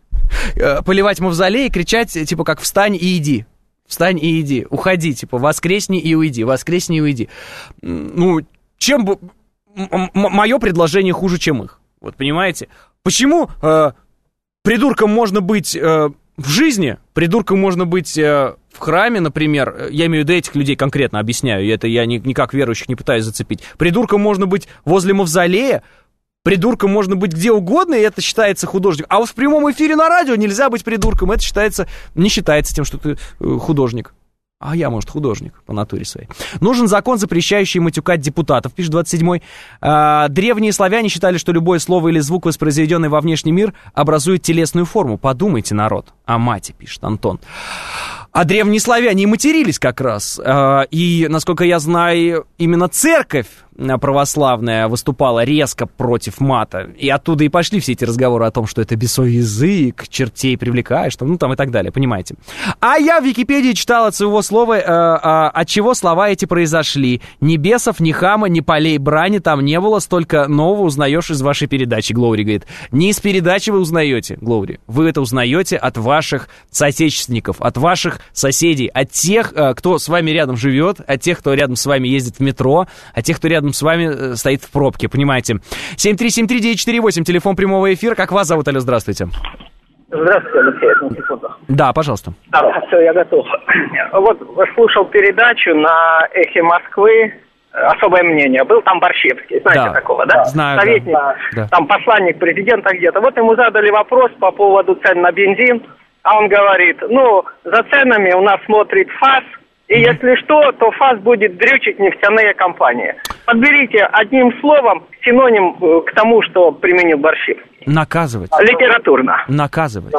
э, поливать мавзолей и кричать, типа, как «встань и иди». Встань и иди, уходи, типа, воскресни и уйди, воскресни и уйди. Ну, чем бы... М- мое предложение хуже, чем их. Вот, понимаете? Почему э, придурком можно быть э, в жизни, придурком можно быть э, в храме, например, я имею в виду этих людей конкретно, объясняю, это я ни, никак верующих не пытаюсь зацепить. Придурком можно быть возле мавзолея, придурком можно быть где угодно, и это считается художник. А вот в прямом эфире на радио нельзя быть придурком, это считается, не считается тем, что ты э, художник. А я, может, художник по натуре своей. Нужен закон, запрещающий матюкать депутатов, пишет двадцать седьмой. А, древние славяне считали, что любое слово или звук, воспроизведенный во внешний мир, образует телесную форму. Подумайте, народ. О мате, пишет Антон. А древние славяне и матерились как раз. А, и, насколько я знаю, именно церковь православная выступала резко против мата. И оттуда и пошли все эти разговоры о том, что это бесовый язык, чертей привлекаешь, там, ну там и так далее, понимаете. А я в Википедии читал от своего слова, э, э, от чего слова эти произошли. Ни бесов, ни хама, ни полей брани там не было, столько нового узнаешь из вашей передачи, Глоури говорит. Не из передачи вы узнаете, Глоури. Вы это узнаете от ваших соотечественников, от ваших соседей, от тех, э, кто с вами рядом живет, от тех, кто рядом с вами ездит в метро, от тех, кто рядом с вами стоит в пробке, понимаете. семь три семь три девять четыре восемь, телефон прямого эфира. Как вас зовут, алло, здравствуйте. Здравствуйте, Алексей, одну секунду. Да, пожалуйста. Да, все, я готов. Вот слушал передачу на «Эхе Москвы», «Особое мнение». Был там Борщевский, знаете да. такого, да? Знаю, Советник, да. там посланник президента где-то. Вот ему задали вопрос по поводу цен на бензин, а он говорит, ну, за ценами у нас смотрит ФАС, и mm-hmm. если что, то ФАС будет дрючить нефтяные компании. Подберите одним словом синоним к тому, что применил Борщевский. Наказывать. Литературно. Наказывать.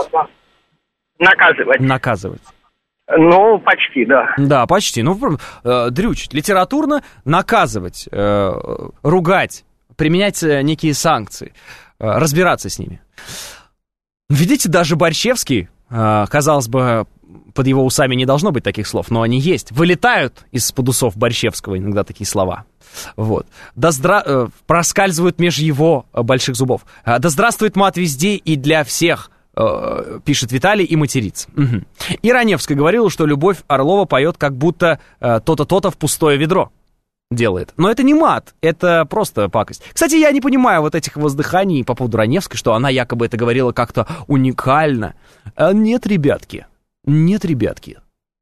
Наказывать. Наказывать. Ну, почти, да. Да, почти. Ну, э, дрючить. Литературно наказывать, э, ругать, применять некие санкции, э, разбираться с ними. Видите, даже Борщевский, э, казалось бы, под его усами не должно быть таких слов, но они есть. Вылетают из-под усов Борщевского иногда такие слова. Вот. Да здра... э, проскальзывают меж его больших зубов. Да здравствует мат везде и для всех, э, пишет Виталий, и матерится. Угу. И Раневская говорила, что Любовь Орлова поет, как будто э, то-то, то-то в пустое ведро делает. Но это не мат, это просто пакость. Кстати, я не понимаю вот этих воздыханий по поводу Раневской, что она якобы это говорила как-то уникально. А нет, ребятки, нет, ребятки.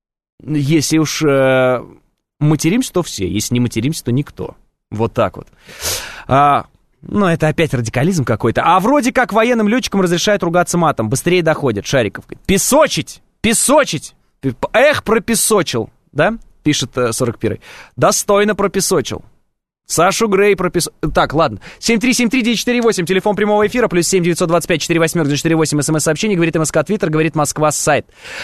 Если уж... Э, материмся, то все. Если не материмся, то никто. Вот так вот. А, ну, это опять радикализм какой-то. А вроде как военным летчикам разрешают ругаться матом. Быстрее доходят. Шариков. Песочить! Песочить! Эх, пропесочил. Да? Пишет сорок первый. Достойно пропесочил. Сашу Грей прописал... Так, ладно. семь три семь три девять четыре восемь, телефон прямого эфира, плюс семь девятьсот двадцать пять четыре восемь четыре восемь, смс-сообщение, говорит МСК Твиттер, говорит Москва сайт.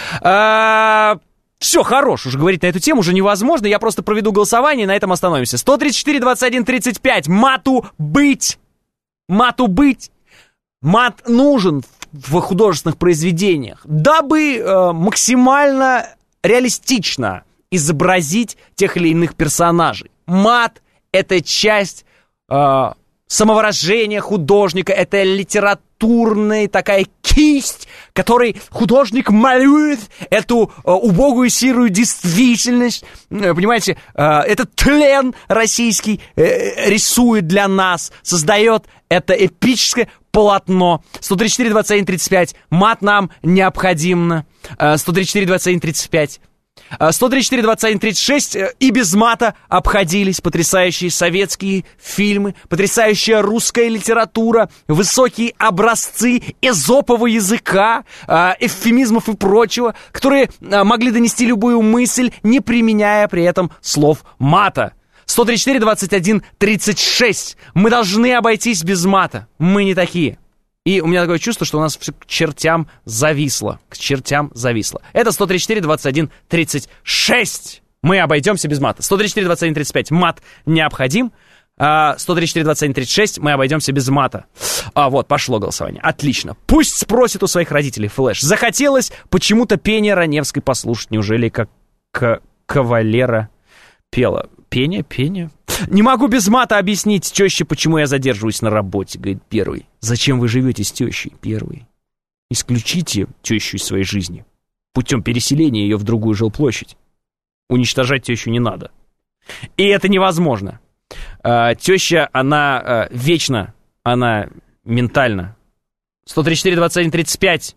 А... Все, хорош, уже говорить на эту тему уже невозможно. Я просто проведу голосование, и на этом остановимся. сто тридцать четыре двадцать один тридцать пять. Мату быть. Мату быть. Мат нужен в художественных произведениях, дабы э, максимально реалистично изобразить тех или иных персонажей. Мат — это часть э, самовыражения художника, это литературная такая кисть, которой художник малюет эту э, убогую сирую действительность. Э, понимаете, э, этот тлен российский э, рисует для нас, создает это эпическое полотно. сто тридцать четыре двадцать один тридцать пять. Мат нам необходим. Э, сто тридцать четыре двадцать один тридцать пять. сто тридцать четыре двадцать один тридцать шесть. И без мата обходились потрясающие советские фильмы, потрясающая русская литература, высокие образцы эзопового языка, эвфемизмов и прочего, которые могли донести любую мысль, не применяя при этом слов мата. сто тридцать четыре двадцать один тридцать шесть. Мы должны обойтись без мата. Мы не такие. И у меня такое чувство, что у нас все к чертям зависло. К чертям зависло. Это сто тридцать четыре двадцать один тридцать шесть. Мы обойдемся без мата. сто тридцать четыре двадцать один тридцать пять. Мат необходим. А сто тридцать четыре двадцать один тридцать шесть. Мы обойдемся без мата. А вот, пошло голосование. Отлично. Пусть спросит у своих родителей флеш. Захотелось почему-то пение Раневской послушать. Неужели как к- кавалера пела? Пение, пение. Не могу без мата объяснить теще, почему я задерживаюсь на работе, говорит первый. Зачем вы живете с тещей, первый? Исключите тещу из своей жизни путем переселения ее в другую жилплощадь. Уничтожать тещу не надо. И это невозможно. А, теща, она а, вечно, она ментально. сто тридцать четыре двадцать один тридцать пять.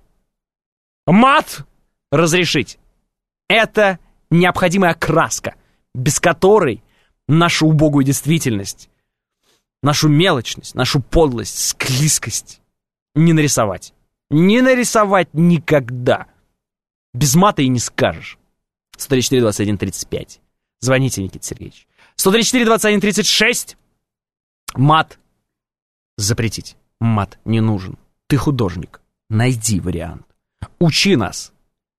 Мат разрешить. Это необходимая краска, без которой нашу убогую действительность, нашу мелочность, нашу подлость, склизкость не нарисовать. Не нарисовать никогда. Без мата и не скажешь. сто тридцать четыре двадцать один тридцать пять. Звоните, Никита Сергеевич. сто тридцать четыре двадцать один тридцать шесть. Мат запретить. Мат не нужен. Ты художник. Найди вариант. Учи нас.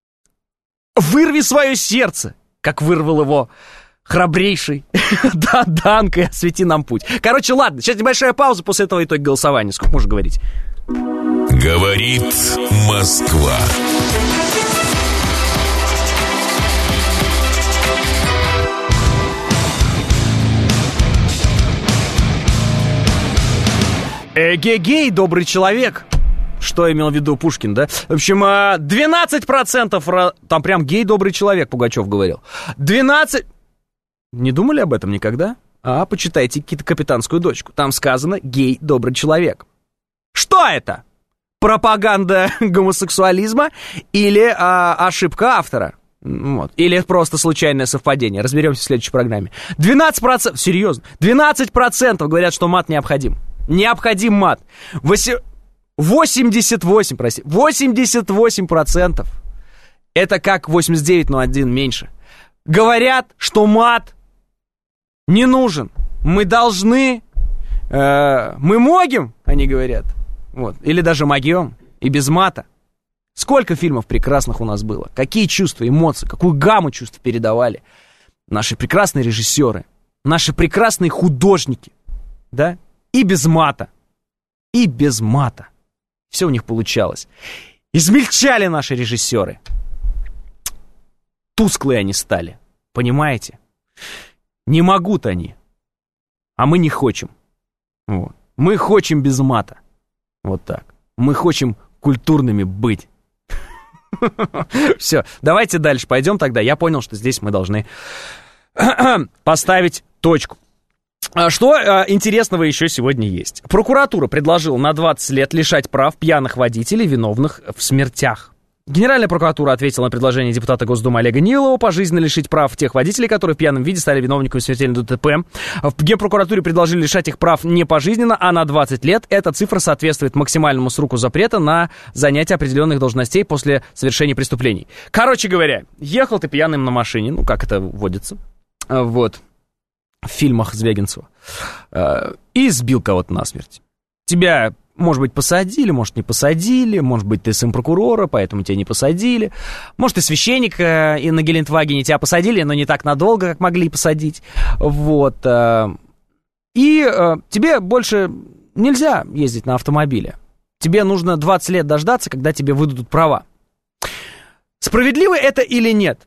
Вырви свое сердце, как вырвал его храбрейший да, Данка, и освети нам путь. Короче, ладно, сейчас небольшая пауза, после этого итог голосования. Сколько можно говорить? Говорит Москва. Эгегей, добрый человек. Что имел в виду Пушкин, да? В общем, двенадцать процентов... Там прям гей, добрый человек, Пугачев говорил. двенадцать... Не думали об этом никогда? А, почитайте «Капитанскую дочку». Там сказано «гей, добрый человек». Что это? пропаганда гомосексуализма или а, ошибка автора. Вот. Или просто случайное совпадение. Разберемся в следующей программе. двенадцать процентов, серьезно, двенадцать процентов говорят, что мат необходим. Необходим мат. восемьдесят восемь, прости, восемьдесят восемь процентов. Это как восемьдесят девять, но один меньше. Говорят, что мат не нужен. Мы должны... Э, мы могем, они говорят. Вот. Или даже могем. И без мата. Сколько фильмов прекрасных у нас было. Какие чувства, эмоции, какую гамму чувств передавали наши прекрасные режиссеры, наши прекрасные художники. Да? И без мата. И без мата. Все у них получалось. Измельчали наши режиссеры. Тусклые они стали. Понимаете? Не могут они. А мы не хотим. Вот. Мы хотим без мата. Вот так. Мы хотим культурными быть. Все, давайте дальше пойдем тогда. Я понял, что здесь мы должны поставить точку. Что а, интересного еще сегодня есть? Прокуратура предложила на двадцать лет лишать прав пьяных водителей, виновных в смертях. Генеральная прокуратура ответила на предложение депутата Госдумы Олега Нилова пожизненно лишить прав тех водителей, которые в пьяном виде стали виновниками смертельного ДТП. В Генпрокуратуре предложили лишать их прав не пожизненно, а на двадцать лет. Эта цифра соответствует максимальному сроку запрета на занятие определенных должностей после совершения преступлений. Короче говоря, ехал ты пьяным на машине, ну как это водится, вот, в фильмах Звягинцева, и сбил кого-то насмерть. Тебя... Может быть, посадили, может, не посадили, может быть, ты сын прокурора, поэтому тебя не посадили. Может, ты священник, э, и на Гелендвагене тебя посадили, но не так надолго, как могли посадить. Вот. Э, и э, тебе больше нельзя ездить на автомобиле. Тебе нужно двадцать лет дождаться, когда тебе выдадут права. Справедливо это или нет?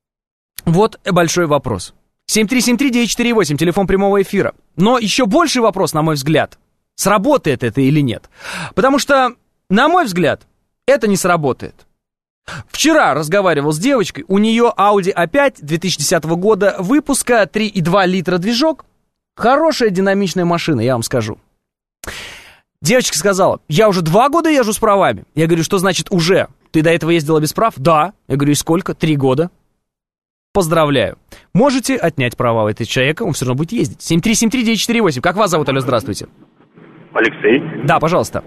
Вот большой вопрос. семь три семь три девять четыре восемь, телефон прямого эфира. Но еще больший вопрос, на мой взгляд. Сработает это или нет? Потому что, на мой взгляд, это не сработает. Вчера разговаривал с девочкой, у нее Audi а пять две тысячи десятого года выпуска, три и два литра движок. Хорошая динамичная машина, я вам скажу. Девочка сказала, я уже два года езжу с правами. Я говорю, что значит уже? Ты до этого ездила без прав? Да. Я говорю, и сколько? Три года. Поздравляю. Можете отнять права у этого человека, он все равно будет ездить. семь три семь три девять четыре восемь. Как вас зовут? Алло, здравствуйте. Алексей? Да, пожалуйста.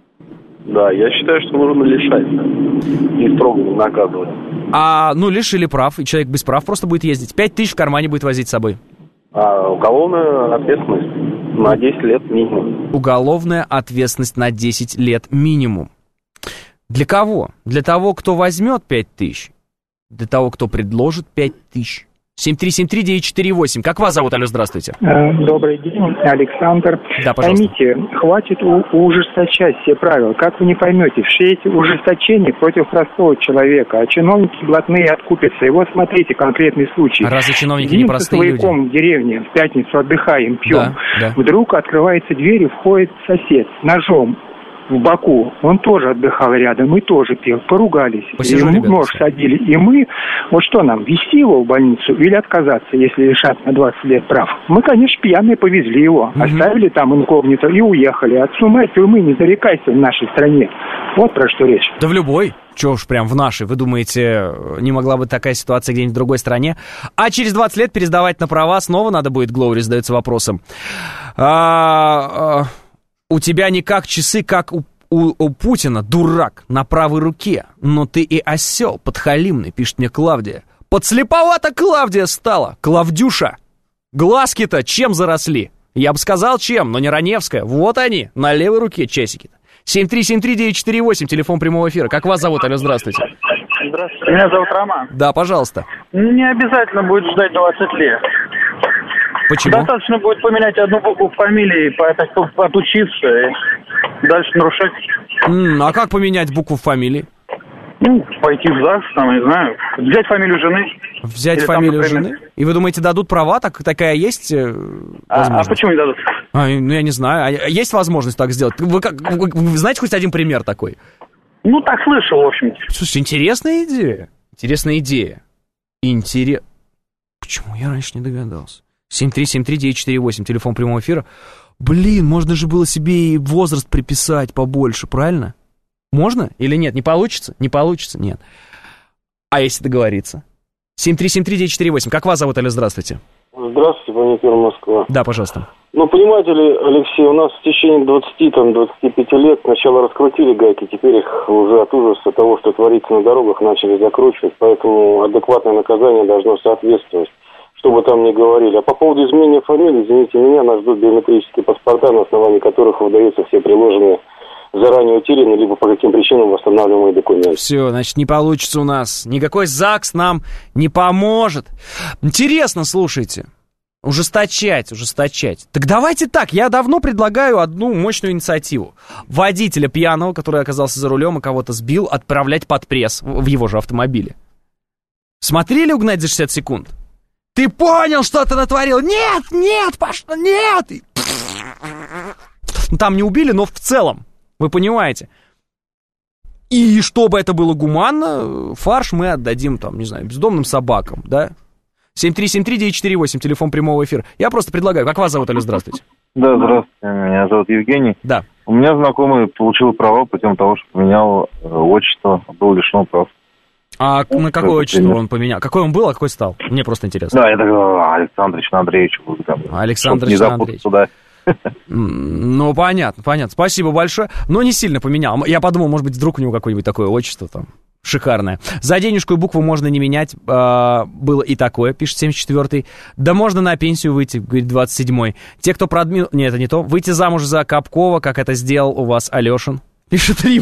Да, я считаю, что нужно лишать. Не строго не наказывать. А, ну, лишили прав, и человек без прав просто будет ездить. Пять тысяч в кармане будет возить с собой. А уголовная ответственность на десять лет минимум. Уголовная ответственность на десять лет минимум. Для кого? Для того, кто возьмет пять тысяч. Для того, кто предложит пять тысяч. семь три семь три девять четыре восемь. Как вас зовут, алло, здравствуйте. Добрый день, Александр. Да, пожалуйста. Поймите, хватит у- ужесточать все правила. Как вы не поймете, все эти ужесточения против простого человека, а чиновники блатные откупятся. И вот смотрите, конкретный случай. А разве чиновники Сидим не простые люди? со свояком в деревне, в пятницу отдыхаем, пьем. Да, да. Вдруг открывается дверь и входит сосед с ножом в боку. Он тоже отдыхал рядом и тоже пил. Поругались. Посижу, Ему ребята. нож садили. И мы, вот что нам, везти его в больницу или отказаться, если лишат на двадцать лет прав? Мы, конечно, пьяные повезли его. Угу. Оставили там инкогнито и уехали. От сумы, тюрьмы не зарекайся в нашей стране. Вот про что речь. Да в любой. Чего уж прям в нашей. Вы думаете, не могла быть такая ситуация где-нибудь в другой стране? А через двадцать лет пересдавать на права снова надо будет, Глоури задается вопросом. А, а, у тебя не как часы, как у, у, у Путина, дурак, на правой руке. Но ты и осел подхалимный, пишет мне Клавдия. Подслеповато Клавдия стала. Клавдюша. Глазки-то чем заросли? Я бы сказал, чем, но не Раневская. Вот они, на левой руке часики-то. семь три семь три девять четыре восемь, телефон прямого эфира. Как вас зовут? Алло, здравствуйте. Здравствуйте, меня зовут Роман. Да, пожалуйста. Не обязательно будет ждать двадцать лет. Почему? Достаточно будет поменять одну букву в фамилии, отучиться и дальше нарушать. М, а как поменять букву в фамилии? Ну, пойти в ЗАГС, там, не знаю, взять фамилию жены. Взять Или фамилию там, например... жены? И вы думаете, дадут права? Так, такая есть э, а, возможность? а почему не дадут? А, ну, я не знаю. А есть возможность так сделать? Вы, как, вы, вы знаете хоть один пример такой? Ну, так слышал, в общем-то. Слушайте, интересная идея. Интересная идея. Интерес... Почему я раньше не догадался? семь три семь три девять четыре восемь, телефон прямого эфира. Блин, можно же было себе и возраст приписать побольше, правильно? Можно или нет? Не получится? Не получится? Нет. А если договориться? семь три семь три девять четыре восемь. Как вас зовут, Алло, здравствуйте? Здравствуйте, паникер Москва. Да, пожалуйста. Ну, понимаете ли, Алексей, у нас в течение двадцати, там, двадцати пяти лет сначала раскрутили гайки, теперь их уже от ужаса того, что творится на дорогах, начали закручивать, поэтому адекватное наказание должно соответствовать, что бы там ни говорили. А по поводу изменения фамилии, извините меня, нас ждут биометрические паспорта, на основании которых выдаются все приложенные заранее утеряны, либо по каким причинам восстанавливаемые документы. Все, значит, не получится у нас. Никакой ЗАГС нам не поможет. Интересно, слушайте. Ужесточать, ужесточать. Так давайте так, я давно предлагаю одну мощную инициативу. Водителя пьяного, который оказался за рулем и кого-то сбил, отправлять под пресс в его же автомобиле. Смотрели «Угнать за шестьдесят секунд»? Ты понял, что ты натворил? Нет, нет, Паша, нет! Там не убили, но в целом. Вы понимаете? И чтобы это было гуманно, фарш мы отдадим, там, не знаю, бездомным собакам, да? семь три семь три девять четыре восемь, телефон прямого эфира. Я просто предлагаю. Как вас зовут, Алло, здравствуйте? Да, здравствуйте. Меня зовут Евгений. Да. У меня знакомый получил права путем того, что поменял отчество, был лишен прав. А на какое отчество он поменял? Какой он был, а какой стал? Мне просто интересно. Да, я так говорю, Александрович Андреевич. Александрович Андреевич. Туда. Ну, понятно, понятно. Спасибо большое. Но не сильно поменял. Я подумал, может быть, вдруг у него какое-нибудь такое отчество там шикарное. За денежку и букву можно не менять. А, было и такое, пишет семьдесят четвёртый. Да можно на пенсию выйти, говорит двадцать седьмой. Те, кто продмил... Нет, это не то. Выйти замуж за Капкова, как это сделал у вас Алешин, пишет Рим.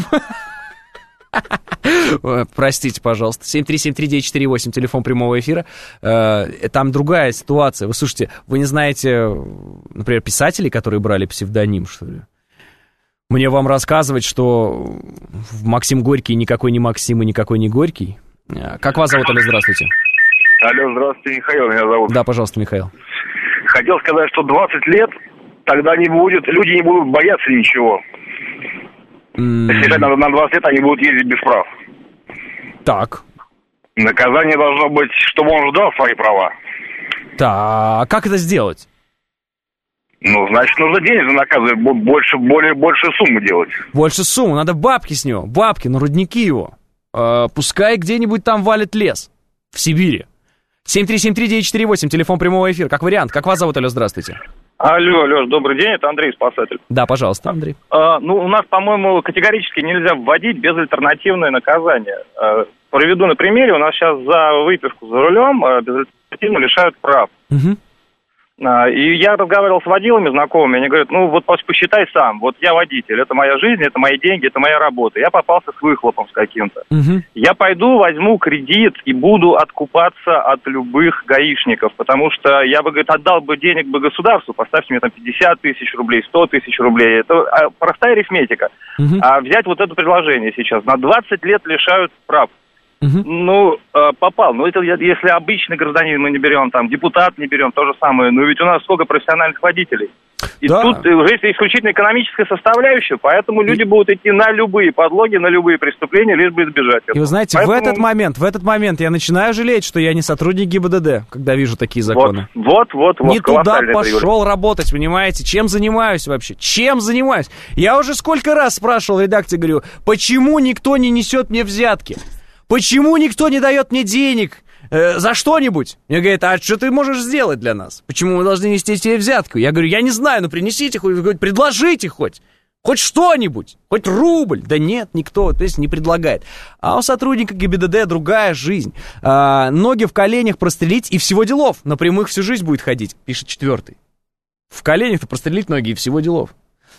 Простите, пожалуйста. семь три семь три девять четыре восемь, телефон прямого эфира. Там другая ситуация. Вы слушайте, вы не знаете, например, писателей, которые брали псевдоним, что ли? Мне вам рассказывать, что Максим Горький никакой не Максим и никакой не Горький. Как вас зовут, Алло, здравствуйте? Алло, здравствуйте, Михаил меня зовут. Да, пожалуйста, Михаил. Хотел сказать, что двадцать лет тогда не будет, люди не будут бояться ничего. Если на, на двадцать лет они будут ездить без прав. Так. Наказание должно быть, чтобы он ждал свои права. Так, а как это сделать? Ну, значит, нужно денежно наказывать, больше, более, большую сумму делать. Больше сумму, надо бабки с него, бабки, на рудники его. Э, пускай где-нибудь там валит лес, в Сибири. семь три семь три девять четыре восемь, телефон прямого эфира, как вариант. Как вас зовут, Алло, здравствуйте? Алло, Леш, добрый день, это Андрей, спасатель. Да, пожалуйста, Андрей. А, ну, у нас, по-моему, категорически нельзя вводить безальтернативное наказание. А, приведу на примере, у нас сейчас за выпивку за рулем а, безальтернативно лишают прав. Угу. А, и я разговаривал с водилами знакомыми, они говорят, ну, вот посчитай сам, вот я водитель, это моя жизнь, это мои деньги, это моя работа. Я попался с выхлопом с каким-то. Угу. Я пойду, возьму кредит и буду откупаться от любых гаишников, потому что я бы, говорит, отдал бы денег бы государству, поставьте мне там пятьдесят тысяч рублей, сто тысяч рублей. Это простая арифметика. Угу. А взять вот это предложение сейчас, на двадцать лет лишают прав. Угу. Ну, попал. Ну, это если обычный гражданин мы не берем, там, депутат не берем, то же самое. Но ведь у нас сколько профессиональных водителей. И да. Тут уже есть исключительно экономическая составляющая, поэтому люди и... будут идти на любые подлоги, на любые преступления, лишь бы избежать этого. И вы знаете, поэтому... в этот момент, в этот момент я начинаю жалеть, что я не сотрудник ГИБДД, когда вижу такие законы. Вот, вот, вот. Не туда пошел работать, понимаете? Чем занимаюсь вообще? Чем занимаюсь? Я уже сколько раз спрашивал в редакции, говорю, почему никто не несет мне взятки? Почему никто не дает мне денег э, за что-нибудь? Мне говорят, а что ты можешь сделать для нас? Почему мы должны нести себе взятку? Я говорю, я не знаю, но принесите хоть, предложите хоть. Хоть что-нибудь, хоть рубль. Да нет, никто, то есть не предлагает. А у сотрудника ГИБДД другая жизнь. А, ноги в коленях прострелить и всего делов. На прямых всю жизнь будет ходить, пишет четвертый. В коленях-то прострелить ноги и всего делов.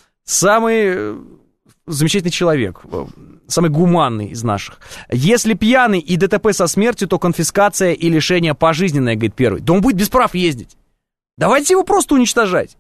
Самый замечательный человек, самый гуманный из наших. Если пьяный и ДТП со смертью, то конфискация и лишение пожизненное, говорит первый. Да он будет без прав ездить. Давайте его просто уничтожать.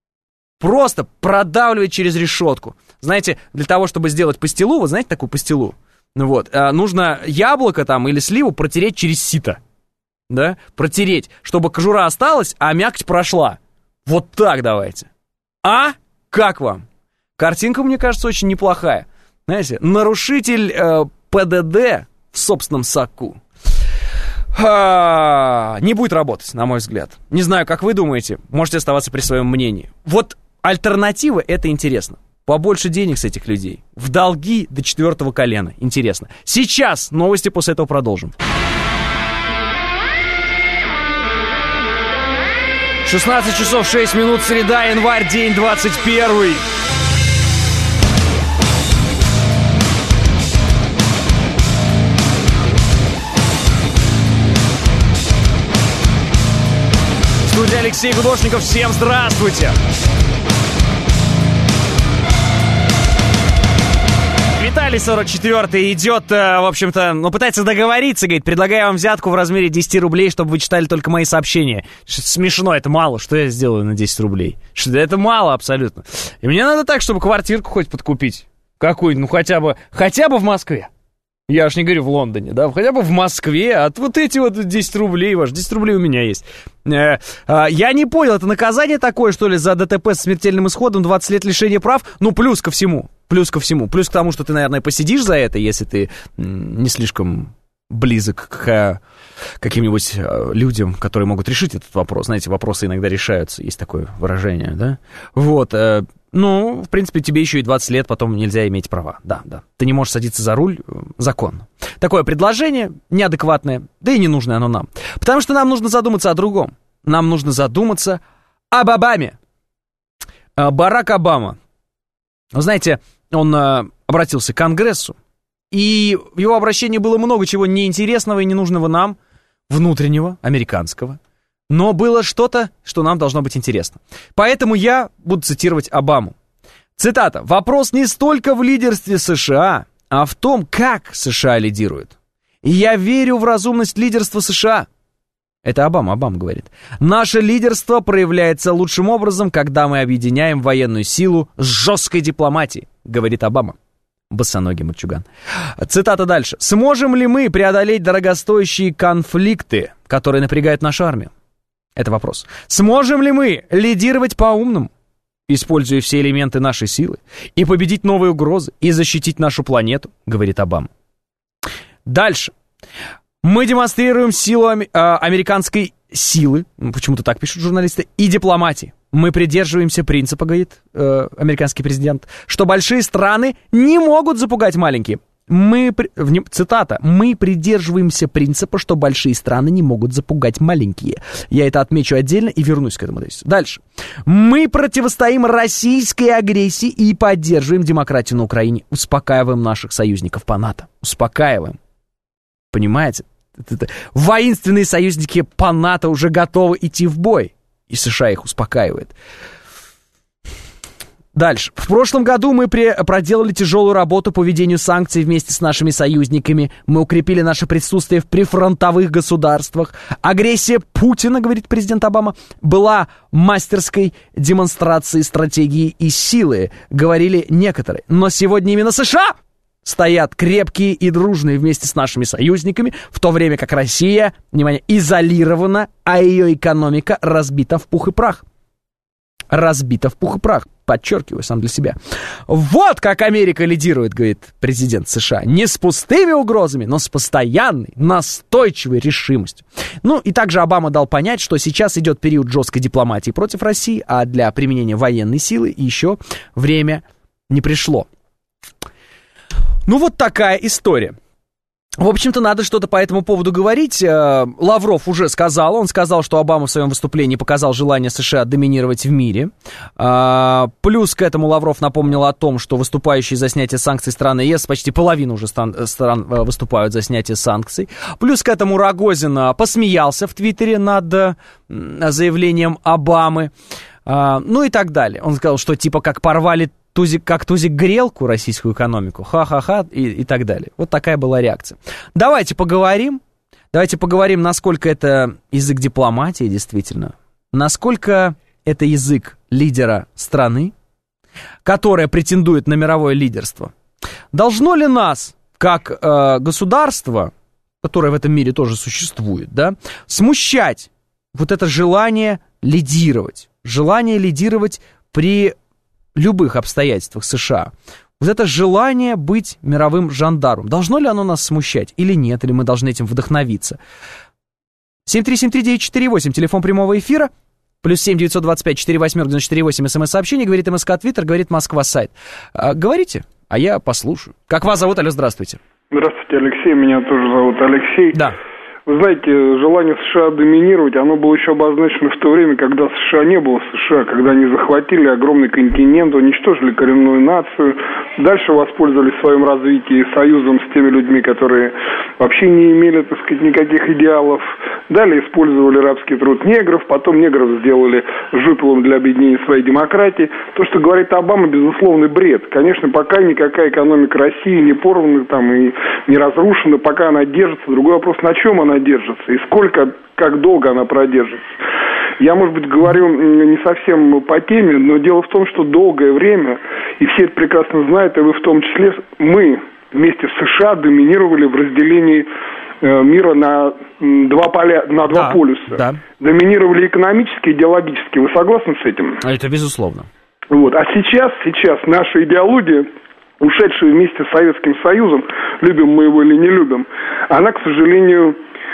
Просто продавливать через решетку. Знаете, для того, чтобы сделать пастилу, вы знаете такую пастилу? Ну вот, нужно яблоко там или сливу протереть через сито. Да? Протереть, чтобы кожура осталась, а мякоть прошла. Вот так давайте. А? Как вам? Картинка, мне кажется, очень неплохая. Знаете, нарушитель э, ПДД в собственном соку. А, не будет работать, на мой взгляд. Не знаю, как вы думаете. Можете оставаться при своем мнении. Вот альтернатива — это интересно. побольше денег с этих людей. В долги до четвертого колена. Интересно. Сейчас новости, после этого продолжим. шестнадцать часов шесть минут, среда, январь, день двадцать первый. Студия Алексей Гудошников, всем здравствуйте! Виталий сорок четвёртый идет, в общем-то, ну, пытается договориться, говорит, предлагаю вам взятку в размере десять рублей, чтобы вы читали только мои сообщения. Смешно, это мало, что я сделаю на десять рублей? Что, это мало абсолютно. И мне надо так, чтобы квартирку хоть подкупить. Какую-нибудь, ну, хотя бы, хотя бы в Москве. Я уж не говорю в Лондоне, да, хотя бы в Москве, а вот эти вот десять рублей, ваш, десять рублей у меня есть. Э, э, я не понял, это наказание такое, что ли, за ДТП с смертельным исходом, двадцать лет лишения прав? Ну, плюс ко всему, плюс ко всему, плюс к тому, что ты, наверное, посидишь за это, если ты не слишком близок к каким-нибудь людям, которые могут решить этот вопрос. Знаете, вопросы иногда решаются, есть такое выражение, да? Вот, э, ну, в принципе, тебе еще и двадцать лет потом нельзя иметь права. Да, да. Ты не можешь садиться за руль законно. Такое предложение неадекватное, да и не нужное оно нам. Потому что нам нужно задуматься о другом. Нам нужно задуматься об Обаме. Барак Обама. Вы знаете, он обратился к Конгрессу, и в его обращении было много чего неинтересного и ненужного нам, внутреннего, американского. Но было что-то, что нам должно быть интересно. Поэтому я буду цитировать Обаму. Цитата. «Вопрос не столько в лидерстве США, а в том, как США лидируют. И я верю в разумность лидерства США». Это Обама, Обама говорит. «Наше лидерство проявляется лучшим образом, когда мы объединяем военную силу с жесткой дипломатией», говорит Обама. Босоногий мальчуган. Цитата дальше. «Сможем ли мы преодолеть дорогостоящие конфликты, которые напрягают нашу армию?» Это вопрос. «Сможем ли мы лидировать по-умному, используя все элементы нашей силы, и победить новые угрозы, и защитить нашу планету?» говорит Обама. Дальше. «Мы демонстрируем силу ами- а, американской силы», почему-то так пишут журналисты, «и дипломатии. Мы придерживаемся принципа, говорит э, американский президент, что большие страны не могут запугать маленькие. Мы, цитата, «мы придерживаемся принципа, что большие страны не могут запугать маленькие». Я это отмечу отдельно и вернусь к этому. Дальше. «Мы противостоим российской агрессии и поддерживаем демократию на Украине. Успокаиваем наших союзников по НАТО». Успокаиваем. Понимаете? Это, воинственные союзники по НАТО уже готовы идти в бой. И США их успокаивает. Дальше. В прошлом году мы при... проделали тяжелую работу по введению санкций вместе с нашими союзниками. Мы укрепили наше присутствие в прифронтовых государствах. Агрессия Путина, говорит президент Обама, была мастерской демонстрацией стратегии и силы, говорили некоторые. Но сегодня именно США стоят крепкие и дружные вместе с нашими союзниками, в то время как Россия, внимание, изолирована, а ее экономика разбита в пух и прах. Разбита в пух и прах. Подчеркиваю сам для себя. Вот как Америка лидирует, говорит президент США. Не с пустыми угрозами, но с постоянной, настойчивой решимостью. Ну и также Обама дал понять, что сейчас идет период жесткой дипломатии против России, а для применения военной силы еще время не пришло. Ну вот такая история. В общем-то, надо что-то по этому поводу говорить. Лавров уже сказал, он сказал, что Обама в своем выступлении показал желание США доминировать в мире. Плюс к этому Лавров напомнил о том, что выступающие за снятие санкций страны ЕС, почти половина уже стран выступают за снятие санкций. Плюс к этому Рогозин посмеялся в Твиттере над заявлением Обамы. Ну и так далее. Он сказал, что типа как порвали Тузик, как тузик грелку, российскую экономику, ха-ха-ха, и, и так далее. Вот такая была реакция. Давайте поговорим, давайте поговорим, насколько это язык дипломатии, действительно, насколько это язык лидера страны, которая претендует на мировое лидерство. Должно ли нас, как э, государство, которое в этом мире тоже существует, да, смущать вот это желание лидировать, желание лидировать при любых обстоятельствах США. Вот это желание быть мировым жандармом. Должно ли оно нас смущать или нет? Или мы должны этим вдохновиться? семь три семь три девять четыре восемь, телефон прямого эфира. Плюс семь девятьсот двадцать пять четыре восемь девять четыре восемь смс-сообщение, говорит МСК Твиттер, говорит Москва сайт. А, говорите, а я послушаю. Как вас зовут? Алло, здравствуйте. Здравствуйте, Алексей, меня тоже зовут Алексей. Да. Вы знаете, желание США доминировать, оно было еще обозначено в то время, когда США не было США, когда они захватили огромный континент, уничтожили коренную нацию, дальше воспользовались в своем развитии союзом с теми людьми, которые вообще не имели, так сказать, никаких идеалов, далее использовали рабский труд негров, потом негров сделали жупелом для объединения своей демократии. То, что говорит Обама, безусловный бред. Конечно, пока никакая экономика России не порвана там и не разрушена, пока она держится. Другой вопрос, на чем она держится и сколько, как долго она продержится. Я, может быть, говорю не совсем по теме, но дело в том, что долгое время, и все это прекрасно знают, и вы в том числе, мы вместе с США доминировали в разделении э, мира на два поля, на два да, полюса. Да. Доминировали экономически, идеологически. Вы согласны с этим? Это безусловно. Вот. А сейчас, сейчас наша идеология, ушедшая вместе с Советским Союзом, любим мы его или не любим, она, к сожалению,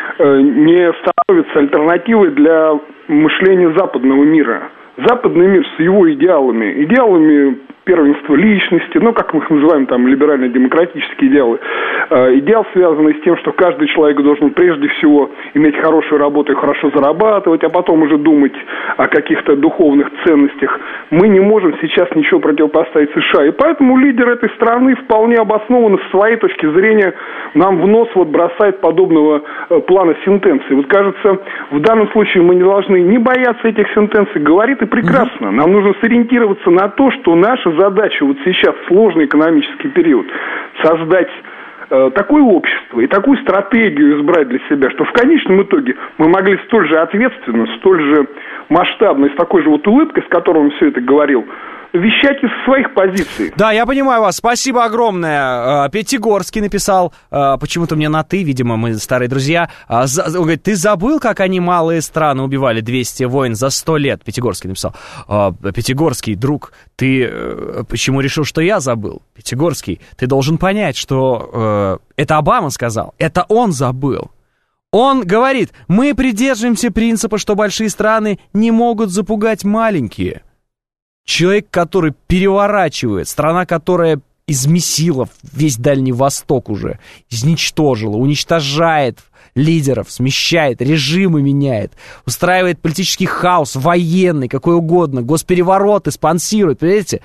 не становится альтернативой для мышления западного мира. Западный мир с его идеалами, идеалами первенства личности, ну, как мы их называем, там, либерально-демократические идеалы. Идеал, связанный с тем, что каждый человек должен прежде всего иметь хорошую работу и хорошо зарабатывать, а потом уже думать о каких-то духовных ценностях. Мы не можем сейчас ничего противопоставить США. И поэтому лидер этой страны вполне обоснованно с своей точки зрения нам в нос вот бросает подобного плана сентенций. Вот, кажется, в данном случае мы не должны не бояться этих сентенций. Говорит и прекрасно. Нам нужно сориентироваться на то, что наша задача вот сейчас, в сложный экономический период, создать э, такое общество и такую стратегию избрать для себя, что в конечном итоге мы могли столь же ответственно, столь же масштабно и с такой же вот улыбкой, с которой он все это говорил, вещать из своих позиций. Да, я понимаю вас. Спасибо огромное. Пятигорский написал, почему-то мне на «ты», видимо, мы старые друзья. Он говорит, ты забыл, как они малые страны убивали двести войн за сто лет? Пятигорский написал. Пятигорский, друг, ты почему решил, что я забыл? Пятигорский, ты должен понять, что это Обама сказал, это он забыл. Он говорит, мы придерживаемся принципа, что большие страны не могут запугать маленькие. Человек, который переворачивает, страна, которая измесила весь Дальний Восток уже, изничтожила, уничтожает лидеров, смещает, режимы меняет, устраивает политический хаос, военный, какой угодно, госперевороты спонсирует, понимаете?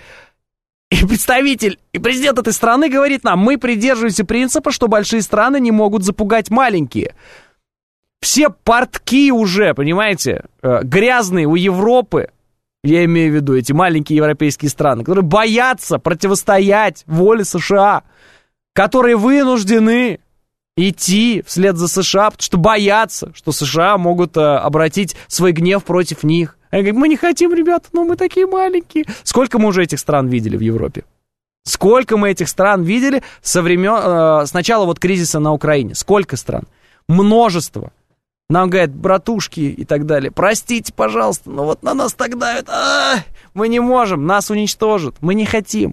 И представитель, и президент этой страны говорит нам, мы придерживаемся принципа, что большие страны не могут запугать маленькие. Все портки уже, понимаете, грязные у Европы, я имею в виду эти маленькие европейские страны, которые боятся противостоять воле США, которые вынуждены идти вслед за США, потому что боятся, что США могут обратить свой гнев против них. Они говорят, мы не хотим, ребята, но мы такие маленькие. Сколько мы уже этих стран видели в Европе? Сколько мы этих стран видели со времен, с начала вот кризиса на Украине? Сколько стран? Множество. Нам говорят, братушки и так далее, простите, пожалуйста, но вот на нас так давят, а-а-а, мы не можем, нас уничтожат, мы не хотим.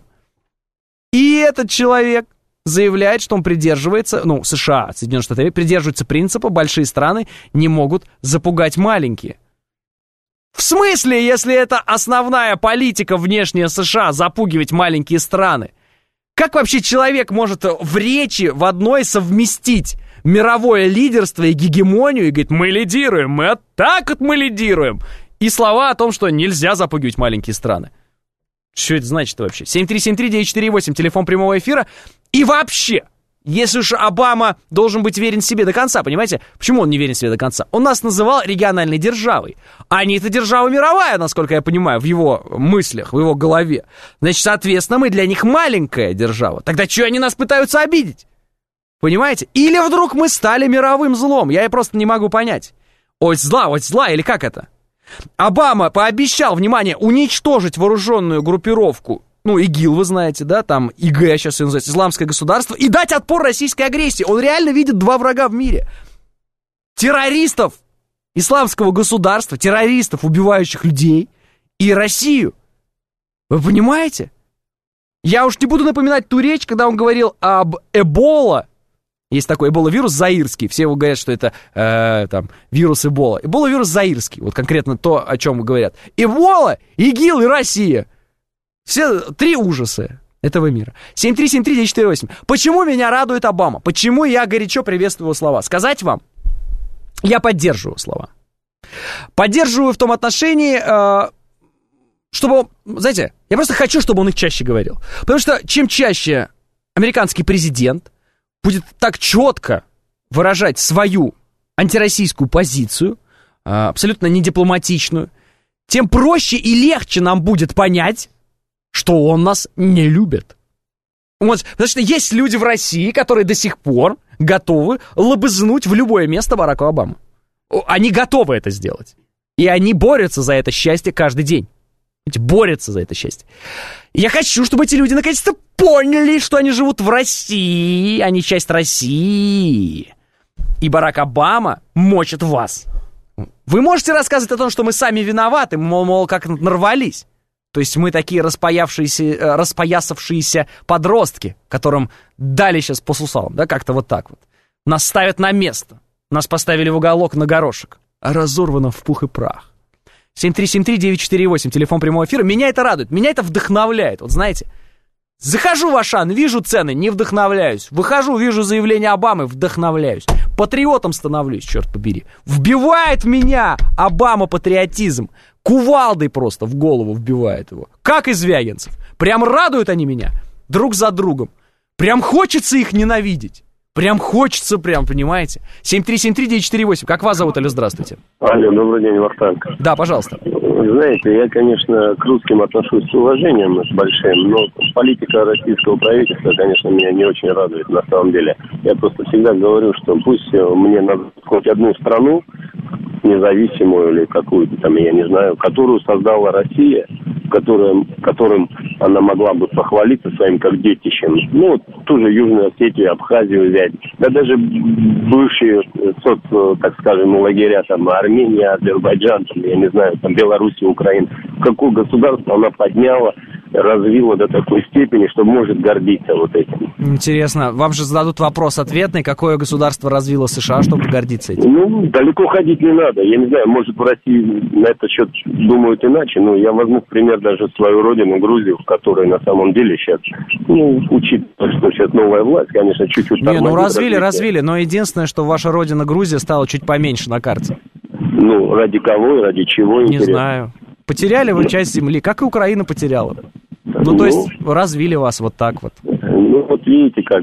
И этот человек заявляет, что он придерживается, ну, США, Соединенные Штаты Америки, придерживаются принципа, большие страны не могут запугать маленькие. В смысле, если это основная политика внешняя США, запугивать маленькие страны? Как вообще человек может в речи в одной совместить мировое лидерство и гегемонию и говорит, мы лидируем, мы так вот мы лидируем. И слова о том, что нельзя запугивать маленькие страны. Что это значит вообще? семь три семь три девять четыре восемь, телефон прямого эфира. И вообще, если уж Обама должен быть верен себе до конца, понимаете? Почему он не верен себе до конца? Он нас называл региональной державой. А они-то держава мировая, насколько я понимаю, в его мыслях, в его голове. Значит, соответственно, мы для них маленькая держава. Тогда что они нас пытаются обидеть? Понимаете? Или вдруг мы стали мировым злом? Я просто не могу понять. Ось зла, ось зла, или как это? Обама пообещал, внимание, уничтожить вооруженную группировку, ну, ИГИЛ, вы знаете, да, там ИГ, сейчас ее называется, Исламское государство, и дать отпор российской агрессии. Он реально видит два врага в мире. Террористов Исламского государства, террористов, убивающих людей, и Россию. Вы понимаете? Я уж не буду напоминать ту речь, когда он говорил об Эбола, Есть такой эбола-вирус заирский. Все его говорят, что это э, там, вирус эбола. Эбола-вирус заирский. Вот конкретно то, о чем говорят. Эбола, ИГИЛ и Россия. Все три ужаса этого мира. семь три семь три девять четыре восемь. Почему меня радует Обама? Почему я горячо приветствую его слова? Сказать вам? Я поддерживаю слова. Поддерживаю в том отношении, э, чтобы, знаете, я просто хочу, чтобы он их чаще говорил. Потому что чем чаще американский президент будет так четко выражать свою антироссийскую позицию, э, абсолютно недипломатичную, тем проще и легче нам будет понять, что он нас не любит. Вот, потому что есть люди в России, которые до сих пор готовы лобызнуть в любое место Барака Обаму. Они готовы это сделать. И они борются за это счастье каждый день. Борются за это счастье. И я хочу, чтобы эти люди наконец-то поняли, что они живут в России, они часть России. И Барак Обама мочит вас. Вы можете рассказывать о том, что мы сами виноваты, мол, мол как нарвались. То есть мы такие распоявшиеся, распоясавшиеся подростки, которым дали сейчас по сусалам, да, как-то вот так вот. Нас ставят на место. Нас поставили в уголок на горошек. А разорвано в пух и прах. семь три семь три девять четыре восемь, телефон прямого эфира. Меня это радует, меня это вдохновляет. Вот знаете, захожу в Ашан, вижу цены, не вдохновляюсь. Выхожу, вижу заявление Обамы, вдохновляюсь. Патриотом становлюсь, черт побери. Вбивает в меня Обама патриотизм. Кувалдой просто в голову вбивает его. Как из Звягинцев. Прям радуют они меня друг за другом. Прям хочется их ненавидеть. Прям хочется, прям, понимаете? семь три семь три девять четыре восемь. Как вас зовут, алло, здравствуйте. Алло, добрый день, Вахтанг. Да, пожалуйста. Знаете, я, конечно, к русским отношусь с уважением с большим, но политика российского правительства, конечно, меня не очень радует на самом деле. Я просто всегда говорю, что пусть мне надо хоть одну страну, независимую или какую-то там, я не знаю, которую создала Россия, которым, которым она могла бы похвалиться своим как детищем. Ну, вот ту же Южную Осетию, Абхазию взять. Да даже бывшие, соц, так скажем, лагеря, там, Армения, Азербайджан, там, я не знаю, там, Белоруссия, Украина. Какое государство она подняла, развила до такой степени, что может гордиться вот этим. Интересно, вам же зададут вопрос ответный, какое государство развило США, чтобы гордиться этим? Ну, далеко ходить не надо. Я не знаю, может, в России на этот счет думают иначе, но я возьму в пример даже свою родину, Грузию, в которой на самом деле сейчас, ну, учитывая, что сейчас новая власть, конечно, чуть-чуть... Не, ну развили, развитие. развили, но единственное, что ваша родина Грузия стала чуть поменьше на карте. Ну, ради кого и ради чего, не интересно. знаю. Потеряли вы часть земли, как и Украина потеряла. Ну, ну, то есть, развили вас вот так вот. Ну, вот видите как.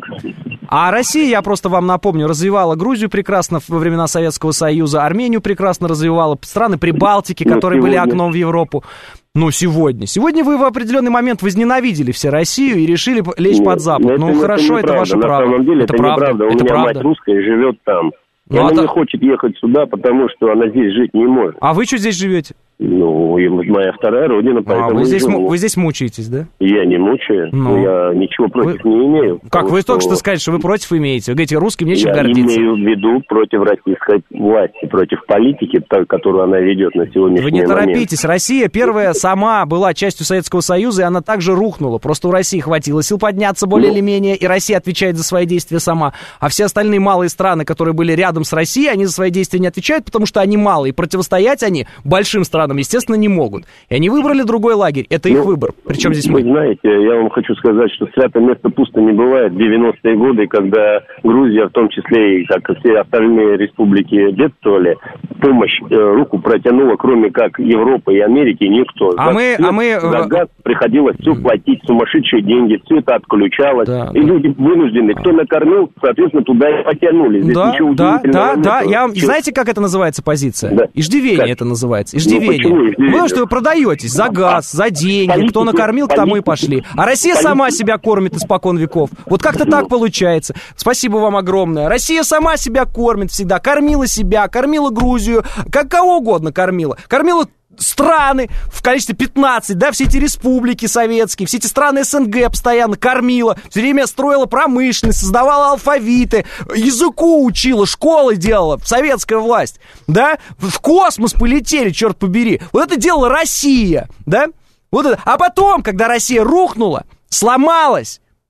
А Россия, я просто вам напомню, развивала Грузию прекрасно во времена Советского Союза, Армению прекрасно развивала, страны Прибалтики, которые ну, были окном в Европу. Ну, сегодня. Сегодня вы в определенный момент возненавидели все Россию и решили лечь Нет, под Запад. Ну, хорошо, это, это ваше на право. На самом деле, это, это правда. неправда. У это меня правда. мать русская и живет там. И ну, она а не та... хочет ехать сюда, потому что она здесь жить не может. А вы что здесь живете? Ну, и моя вторая родина, поэтому... А, вы здесь, вы здесь мучаетесь, да? Я не мучаю, ну, я ничего против вы... не имею. Как, вы что... только что сказали, что вы против имеете? Вы говорите, русским нечем я гордиться. Я имею в виду против российской власти, против политики, которую она ведет на сегодняшний момент. Вы не торопитесь, момент. Россия первая сама была частью Советского Союза, и она также рухнула. Просто у России хватило сил подняться более ну. или менее, и Россия отвечает за свои действия сама. А все остальные малые страны, которые были рядом с Россией, они за свои действия не отвечают, потому что они малые, и противостоять они большим странам, естественно, не могут. И они выбрали другой лагерь. Это их ну, выбор. Причем здесь мы? Вы знаете, я вам хочу сказать, что святое место пусто не бывает. В девяностые годы, когда Грузия, в том числе и как и все остальные республики бедствовали, помощь, э, руку протянула, кроме как Европы и Америки, никто. А за мы... Свет, а мы... За газ приходилось все платить, сумасшедшие деньги, все это отключалось. Да, и да. люди вынуждены. Кто накормил, соответственно, туда и потянули. Здесь да, ничего да, да, да. Я вам... Чего? Знаете, как это называется позиция? Да. Иждивение как? Это называется. Иждивение. Ну, почему иждивение? Потому что вы продаетесь за газ, за деньги, политики, кто накормил, к тому и пошли. А Россия политики. Сама себя кормит испокон веков. Вот как-то так получается. Спасибо вам огромное. Россия сама себя кормит всегда. Кормила себя, кормила Грузию, как кого угодно кормила. Кормила страны в количестве пятнадцать, да, все эти республики советские, все эти страны СНГ постоянно кормила, все время строила промышленность, создавала алфавиты, языку учила, школы делала, советская власть, да, в космос полетели, черт побери. Вот это делала Россия, да, вот это. А потом, когда Россия рухнула, сломалась,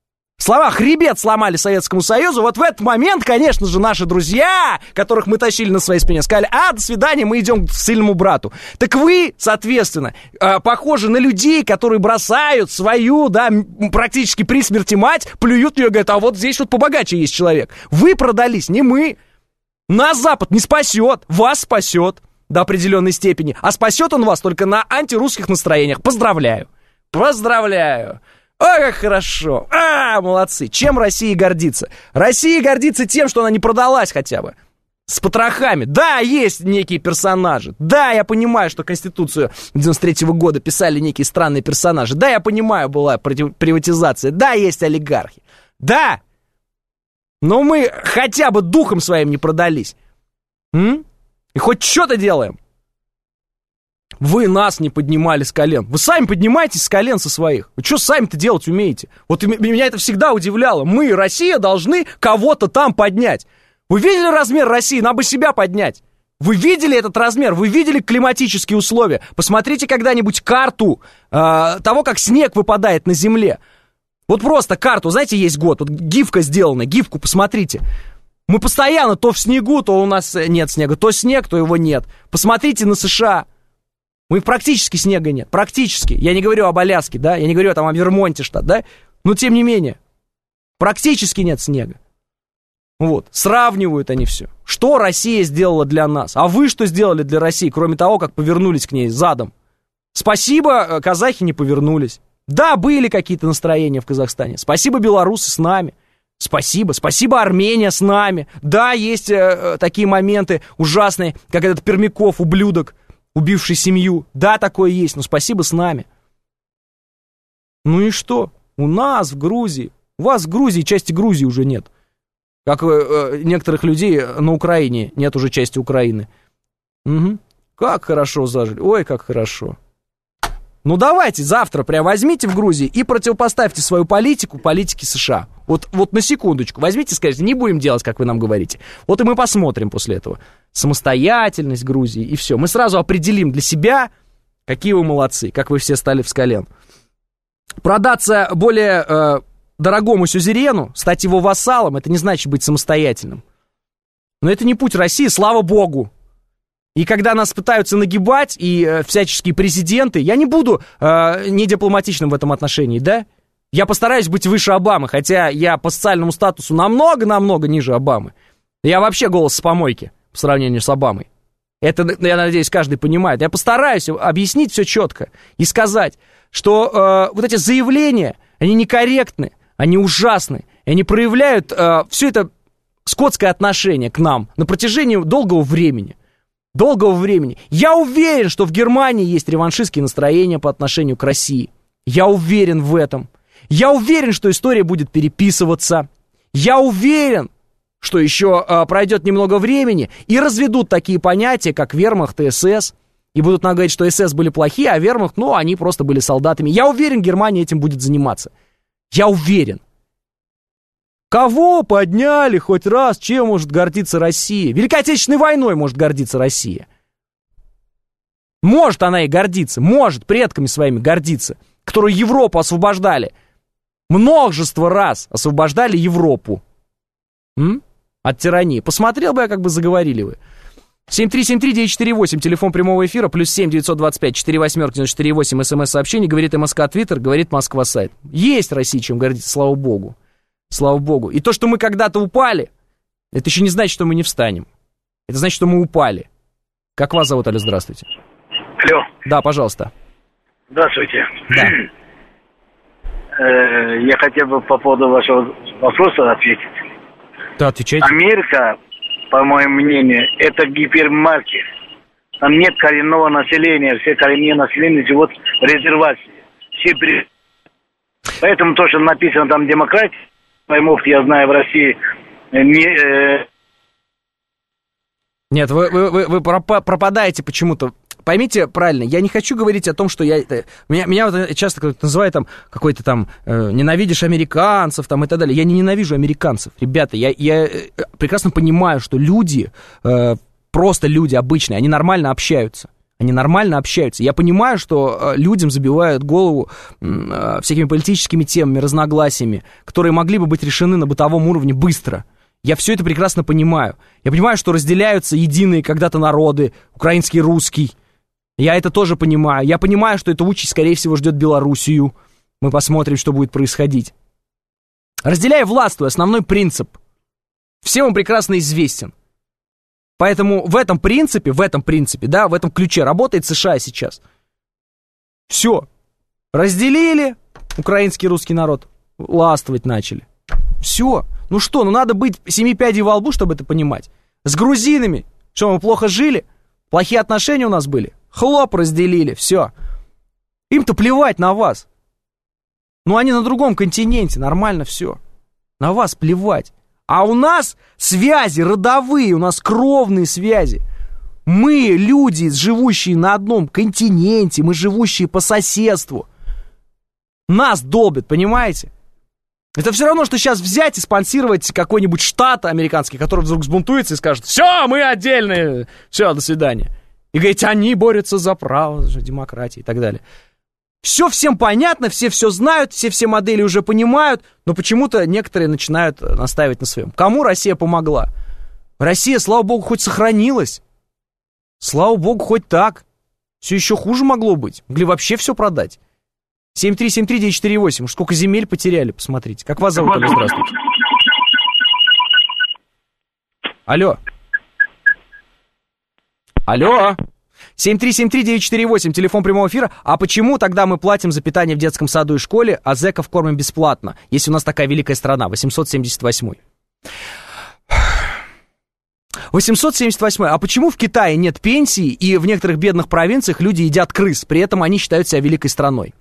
Слова хребет сломали Советскому Союзу. Вот в этот момент, конечно же, наши друзья, которых мы тащили на своей спине, сказали: а, до свидания, мы идем к сильному брату. Так вы, соответственно, похожи на людей, которые бросают свою, да, практически при смерти мать, плюют в нее и говорят: а вот здесь вот побогаче есть человек. Вы продались, не мы. Нас Запад не спасет, вас спасет до определенной степени. А спасет он вас только на антирусских настроениях. Поздравляю. Поздравляю. Ой, как хорошо! А, молодцы! Чем Россия гордится? Россия гордится тем, что она не продалась хотя бы. С потрохами. Да, есть некие персонажи. Да, я понимаю, что Конституцию девяносто третьего года писали некие странные персонажи. Да, я понимаю, была приватизация. Да, есть олигархи. Да! Но мы хотя бы духом своим не продались. М? И хоть что-то делаем. Вы нас не поднимали с колен. Вы сами поднимаетесь с колен со своих. Вы что сами-то делать умеете? Вот меня это всегда удивляло. Мы, Россия, должны кого-то там поднять. Вы видели размер России? Надо бы себя поднять. Вы видели этот размер? Вы видели климатические условия? Посмотрите когда-нибудь карту э, того, как снег выпадает на земле. Вот просто карту, знаете, есть год. Вот гифка сделана, гифку посмотрите. Мы постоянно то в снегу, то у нас нет снега. То снег, то его нет. Посмотрите на США. У них практически снега нет, практически. Я не говорю об Аляске, да, я не говорю там о Вермонте штат, да, но тем не менее, практически нет снега. Вот, сравнивают они все. Что Россия сделала для нас? А вы что сделали для России, кроме того, как повернулись к ней задом? Спасибо, казахи не повернулись. Да, были какие-то настроения в Казахстане. Спасибо, белорусы с нами. Спасибо, спасибо, Армения с нами. Да, есть э, такие моменты ужасные, как этот Пермяков, ублюдок, убивший семью. Да, такое есть, но спасибо, с нами. Ну и что? У нас в Грузии, у вас в Грузии части Грузии уже нет. Как э, некоторых людей на Украине нет уже части Украины. Угу. Как хорошо зажили. Ой, как хорошо. Ну давайте завтра прям возьмите в Грузии и противопоставьте свою политику политике США. Вот, вот на секундочку. Возьмите и скажите: не будем делать, как вы нам говорите. Вот и мы посмотрим после этого. Самостоятельность Грузии и все. Мы сразу определим для себя, какие вы молодцы, как вы все стали в с колен. Продаться более э, дорогому сюзерену, стать его вассалом, это не значит быть самостоятельным. Но это не путь России, слава богу. И когда нас пытаются нагибать, и э, всяческие президенты, я не буду э, недипломатичным в этом отношении, да? Я постараюсь быть выше Обамы, хотя я по социальному статусу намного-намного ниже Обамы. Я вообще голос с помойки по сравнению с Обамой. Это, я надеюсь, каждый понимает. Я постараюсь объяснить все четко и сказать, что э, вот эти заявления, они некорректны, они ужасны, и они проявляют э, все это скотское отношение к нам на протяжении долгого времени. Долгого времени. Я уверен, что в Германии есть реваншистские настроения по отношению к России. Я уверен в этом. Я уверен, что история будет переписываться. Я уверен, что еще э, пройдет немного времени и разведут такие понятия, как вермахт и эс эс. И будут нам говорить, что эс эс были плохие, а вермахт, ну, они просто были солдатами. Я уверен, Германия этим будет заниматься. Я уверен. Кого подняли хоть раз? Чем может гордиться Россия? Великой Отечественной войной может гордиться Россия. Может она и гордиться. Может предками своими гордиться, которые Европу освобождали. Множество раз освобождали Европу. М? От тирании. Посмотрел бы я, как бы заговорили вы. семь три семь три девять четыре восемь, телефон прямого эфира, плюс семь девятьсот двадцать пять четыре восемь девяносто четыре восемь, смс-сообщение, говорит МСК Твиттер, говорит Москва сайт. Есть Россия чем гордиться, слава богу. Слава богу. И то, что мы когда-то упали, это еще не значит, что мы не встанем. Это значит, что мы упали. Как вас зовут, алло, здравствуйте. Алло. Да, пожалуйста. Здравствуйте. Да. Я хотел бы по поводу вашего вопроса ответить. Да, отвечайте. Америка, по моему мнению, это гипермаркет. Там нет коренного населения. Все коренные населения живут в резервации. Все при... Поэтому то, что написано там демократия, поймов, я знаю, в России не... Э... Нет, вы, вы, вы, вы пропадаете почему-то. Поймите правильно, я не хочу говорить о том, что я... Меня, меня вот часто кто-то называет там какой-то там э, ненавидишь американцев там и так далее. Я не ненавижу американцев. Ребята, я, я прекрасно понимаю, что люди, э, просто люди обычные, они нормально общаются. Они нормально общаются. Я понимаю, что людям забивают голову всякими политическими темами, разногласиями, которые могли бы быть решены на бытовом уровне быстро. Я все это прекрасно понимаю. Я понимаю, что разделяются единые когда-то народы, украинский и русский. Я это тоже понимаю. Я понимаю, что эта участь, скорее всего, ждет Белоруссию. Мы посмотрим, что будет происходить. Разделяй, властвуй, основной принцип. Всем он прекрасно известен. Поэтому в этом принципе, в этом принципе, да, в этом ключе работает США сейчас. Все. Разделили украинский и русский народ. Властвовать начали. Все. Ну что, ну надо быть семи пядей во лбу, чтобы это понимать. С грузинами. Что, мы плохо жили? Плохие отношения у нас были? Хлоп, разделили. Все. Им-то плевать на вас. Ну они на другом континенте. Нормально все. На вас плевать. А у нас связи родовые, у нас кровные связи. Мы, люди, живущие на одном континенте, мы живущие по соседству. Нас долбят, понимаете? Это все равно, что сейчас взять и спонсировать какой-нибудь штат американский, который вдруг взбунтуется и скажет: все, мы отдельные, все, до свидания. И говорить, они борются за право, за демократию и так далее. Все всем понятно, все все знают, все все модели уже понимают, но почему-то некоторые начинают настаивать на своем. Кому Россия помогла? Россия, слава богу, хоть сохранилась. Слава богу, хоть так. Все еще хуже могло быть. Могли вообще все продать. семь три семь три девять четыре восемь. Уж сколько земель потеряли, посмотрите. Как вас зовут? Здравствуйте. Алло. Алло. семь три семь три девять четыре восемь, телефон прямого эфира. А почему тогда мы платим за питание в детском саду и школе, а зэков кормим бесплатно, если у нас такая великая страна? восемьсот семьдесят восемь. восемьсот семьдесят восемь. А почему в Китае нет пенсий, и в некоторых бедных провинциях люди едят крыс, при этом они считают себя великой страной?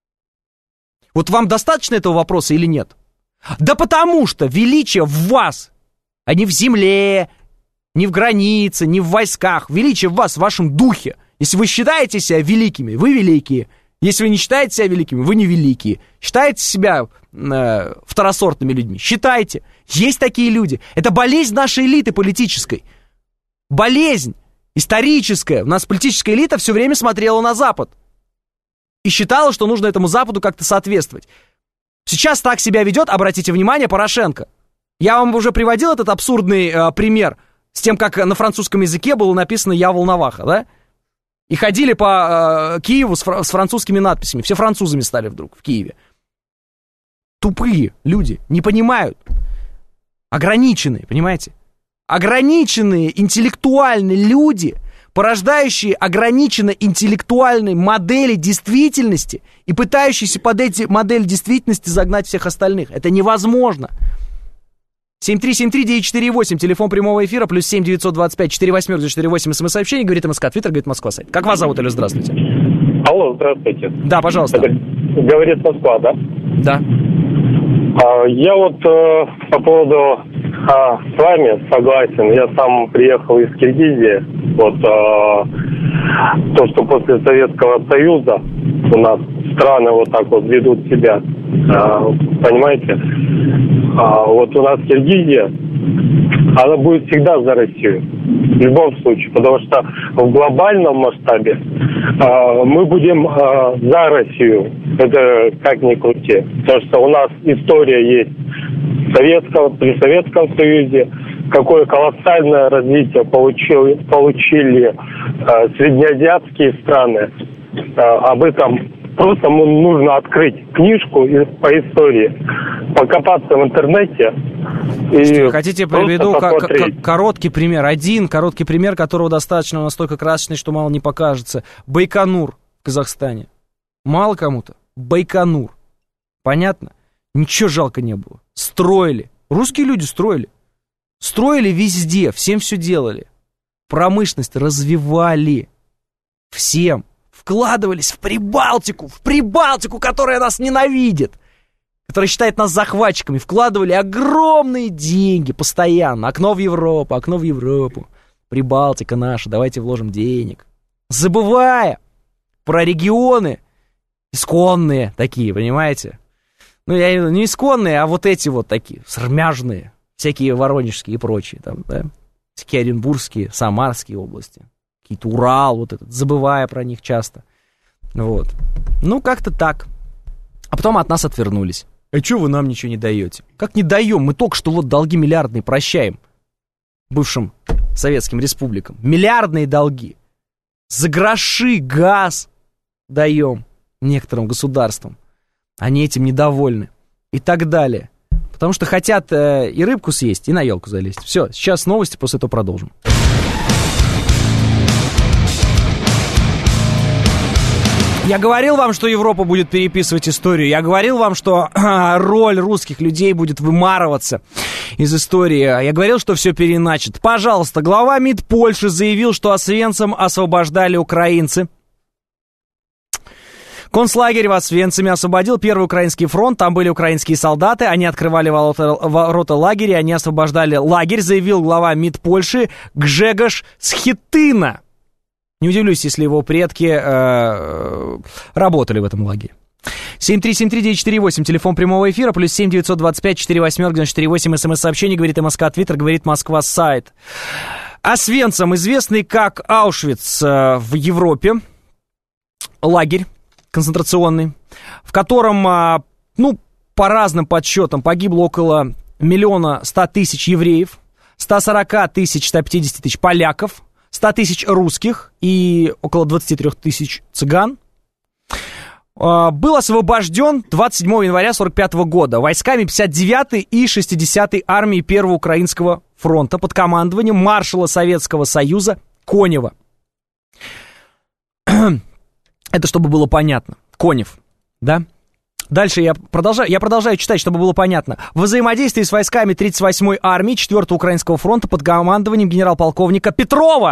Вот вам достаточно этого вопроса или нет? Да потому что величие в вас, а не в земле, не в границе, не в войсках. Величие в вас, в вашем духе. Если вы считаете себя великими, вы великие. Если вы не считаете себя великими, вы не великие. Считаете себя э, второсортными людьми? Считайте. Есть такие люди. Это болезнь нашей элиты политической. Болезнь историческая. У нас политическая элита все время смотрела на Запад. И считала, что нужно этому Западу как-то соответствовать. Сейчас так себя ведет, обратите внимание, Порошенко. Я вам уже приводил этот абсурдный э, пример с тем, как на французском языке было написано «Я волноваха», да? И ходили по э, Киеву с, фр- с французскими надписями. Все французами стали вдруг в Киеве. Тупые люди, не понимают. Ограниченные, понимаете? Ограниченные интеллектуальные люди, порождающие ограниченно интеллектуальные модели действительности и пытающиеся под эти модели действительности загнать всех остальных. Это невозможно. семь три семь три девять четыре восемь, телефон прямого эфира, плюс семь девятьсот двадцать пять четыре восемь четыре восемь, смс-сообщение, говорит МСК, Твиттер, говорит Москва, сайт. Как вас зовут, алло, здравствуйте. Алло, здравствуйте. Да, пожалуйста. Это говорит Москва, да? Да. А, я вот э, по поводу а, с вами согласен. Я сам приехал из Киргизии. Вот э, то, что после Советского Союза у нас страны вот так вот ведут себя. А, понимаете? А, вот у нас Киргизия, она будет всегда за Россию. В любом случае. Потому что в глобальном масштабе а, мы будем а, за Россию. Это как ни крути. Потому что у нас история есть Советского, при Советском Союзе. Какое колоссальное развитие получили, получили а, среднеазиатские страны. А, об этом просто нужно открыть книжку по истории, покопаться в интернете. И хотите, приведу к- к- короткий пример. Один короткий пример, которого достаточно настолько красочный, что мало не покажется. Байконур в Казахстане. Мало кому-то. Байконур. Понятно? Ничего жалко не было. Строили. Русские люди строили. Строили везде, всем все делали. Промышленность развивали. Всем. Вкладывались в Прибалтику, в Прибалтику, которая нас ненавидит, которая считает нас захватчиками. Вкладывали огромные деньги постоянно. Окно в Европу, окно в Европу. Прибалтика наша, давайте вложим денег. Забывая про регионы исконные такие, понимаете? Ну, я имею в виду не исконные, а вот эти вот такие, сармяжные, всякие воронежские и прочие, там, да? Всякие оренбургские, самарские области. какие-то Урал, вот этот, забывая про них часто. Вот. Ну, как-то так. А потом от нас отвернулись. А чё вы нам ничего не даете? Как не даем? Мы только что вот долги миллиардные прощаем бывшим советским республикам. Миллиардные долги. За гроши газ даем некоторым государствам. Они этим недовольны. И так далее. Потому что хотят э, и рыбку съесть, и на елку залезть. Все, сейчас новости, после этого продолжим. Я говорил вам, что Европа будет переписывать историю. Я говорил вам, что роль русских людей будет вымарываться из истории. Я говорил, что все переначат. Пожалуйста, глава МИД Польши заявил, что Освенцим освобождали украинцы. Концлагерь в Освенциме освободил Первый Украинский фронт. Там были украинские солдаты. Они открывали ворота, ворота лагеря. Они освобождали лагерь, заявил глава МИД Польши Гжегош Схитына. Не удивлюсь, если его предки э, работали в этом лагере. семь три семь три девять четыре восемь, телефон прямого эфира, плюс семь девятьсот двадцать пять четыре восемь девяносто четыре восемь, смс-сообщение, говорит МСК, Твиттер, говорит Москва, сайт. Освенцим, известный как Аушвиц э, в Европе, лагерь концентрационный, в котором, э, ну, по разным подсчетам погибло около миллиона ста тысяч евреев, сто сорок тысяч, сто пятьдесят тысяч поляков, сто тысяч русских и около двадцать три тысяч цыган. Был освобожден двадцать седьмого января сорок пятого года войсками пятьдесят девятой и шестидесятой армии Первого Украинского фронта под командованием маршала Советского Союза Конева. Это чтобы было понятно. Конев, да? Дальше я продолжаю, я продолжаю читать, чтобы было понятно. В взаимодействии с войсками тридцать восьмой армии Четвёртого Украинского фронта под командованием генерал-полковника Петрова.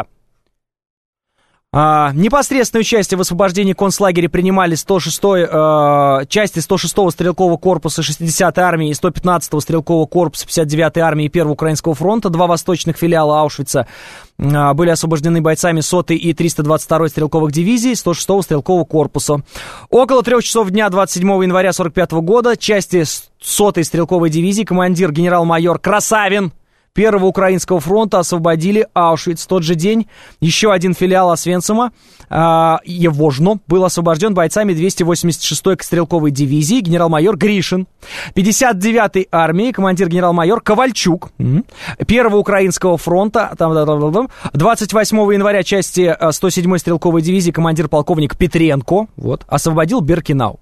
А, непосредственное участие в освобождении концлагеря принимали сто шестой, э, части сто шестого стрелкового корпуса шестидесятой армии и сто пятнадцатого стрелкового корпуса пятьдесят девятой армии Первого Украинского фронта. Два восточных филиала Аушвица э, были освобождены бойцами сотой и триста двадцать второй стрелковых дивизий сто шестого стрелкового корпуса. Около трех часов дня двадцать седьмого января сорок пятого года части сотой стрелковой дивизии командир генерал-майор Красавин Первого Украинского фронта освободили Аушвиц. В тот же день еще один филиал Освенцима, э, Евожно, был освобожден бойцами двести восемьдесят шестой стрелковой дивизии генерал-майор Гришин. пятьдесят девятой армии командир генерал-майор Ковальчук. Первого Украинского фронта двадцать восьмого января части сто седьмой стрелковой дивизии командир полковник Петренко вот, освободил Беркинау.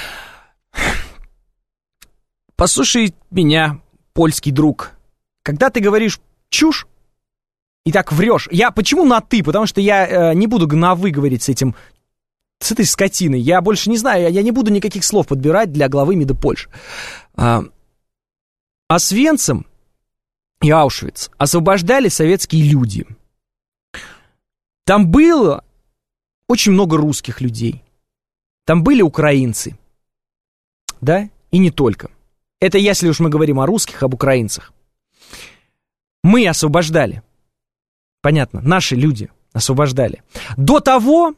Послушай меня, польский друг. Когда ты говоришь чушь и так врешь, я почему на «ты»? Потому что я э, не буду на «вы» говорить с этим, с этой скотиной. Я больше не знаю, я, я не буду никаких слов подбирать для главы МИДа Польши. А, Освенцим и Аушвиц освобождали советские люди. Там было очень много русских людей. Там были украинцы. Да? И не только. Это если уж мы говорим о русских, об украинцах. Мы освобождали. Понятно, наши люди освобождали. До того,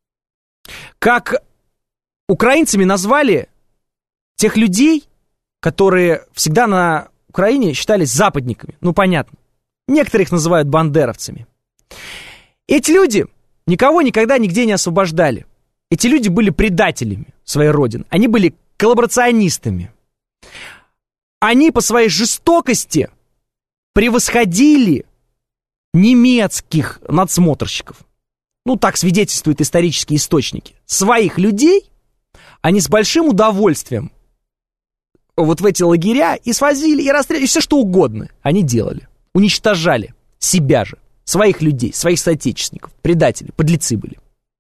как украинцами назвали тех людей, которые всегда на Украине считались западниками. Ну, понятно. Некоторые их называют бандеровцами. Эти люди никого никогда нигде не освобождали. Эти люди были предателями своей родины. Они были коллаборационистами. Они по своей жестокости превосходили немецких надсмотрщиков. Ну, так свидетельствуют исторические источники. Своих людей они с большим удовольствием вот в эти лагеря и свозили, и расстреливали, и все что угодно они делали. Уничтожали себя же, своих людей, своих соотечественников. Предатели, подлецы были.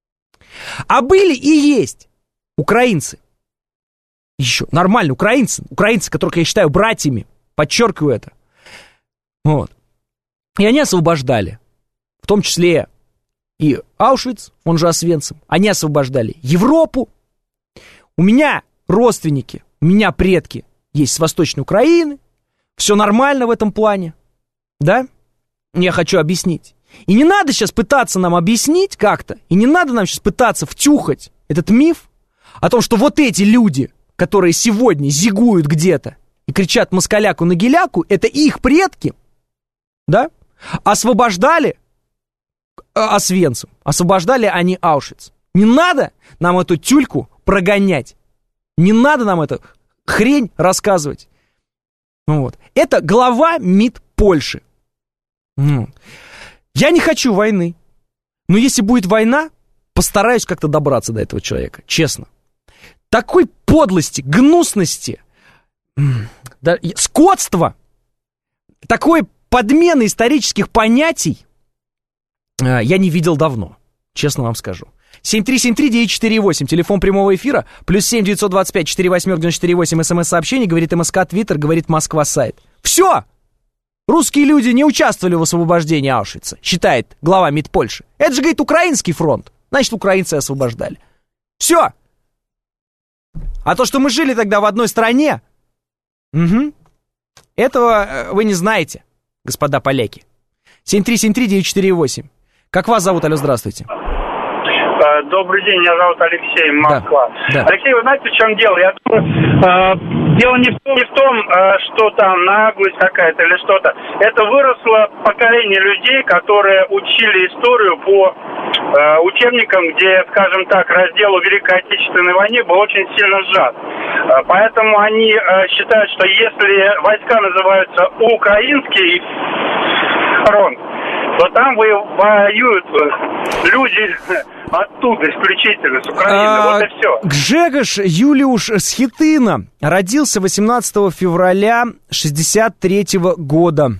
А были и есть украинцы. Еще нормально, украинцы. Украинцы, которых я считаю братьями. Подчеркиваю это. Вот. И они освобождали, в том числе и Аушвиц, он же Освенцим. Они освобождали Европу. У меня родственники, у меня предки есть с Восточной Украины. Все нормально в этом плане. Да? Я хочу объяснить. И не надо сейчас пытаться нам объяснить как-то, и не надо нам сейчас пытаться втюхать этот миф о том, что вот эти люди, которые сегодня зигуют где-то и кричат москаляку на геляку, это их предки, да, освобождали Освенцим. Освобождали они Аушвиц. Не надо нам эту тюльку прогонять. Не надо нам эту хрень рассказывать. Ну вот. Это глава МИД Польши. Ну. Я не хочу войны. Но если будет война, постараюсь как-то добраться до этого человека. Честно. Такой подлости, гнусности, да, скотства, такой подмены исторических понятий я не видел давно, честно вам скажу. семь три семь три девять четыре восемь, телефон прямого эфира, плюс семь девятьсот двадцать пять четыре восемь девяносто четыре восемь, смс-сообщение, говорит МСК, Твиттер, говорит Москва, сайт. Все! Русские люди не участвовали в освобождении Аушвица, считает глава МИД Польши. Это же, говорит, украинский фронт. Значит, украинцы освобождали. Все! А то, что мы жили тогда в одной стране, угу, этого вы не знаете, господа поляки. семь три семь три девять четыре восемь. Как вас зовут? Алло, здравствуйте. Добрый день, меня зовут Алексей, Москва. Да, да. Алексей, вы знаете, в чем дело? Я думаю, э, дело не в том, не в том э, что там наглость какая-то или что-то. Это выросло поколение людей, которые учили историю по э, учебникам, где, скажем так, раздел о Великой Отечественной войне был очень сильно сжат. Э, поэтому они э, считают, что если войска называются украинский фронт, то там воюют люди оттуда исключительно, с Украины, а, вот и все. Гжегош Юлиуш Схитына родился восемнадцатого февраля шестьдесят третьего года.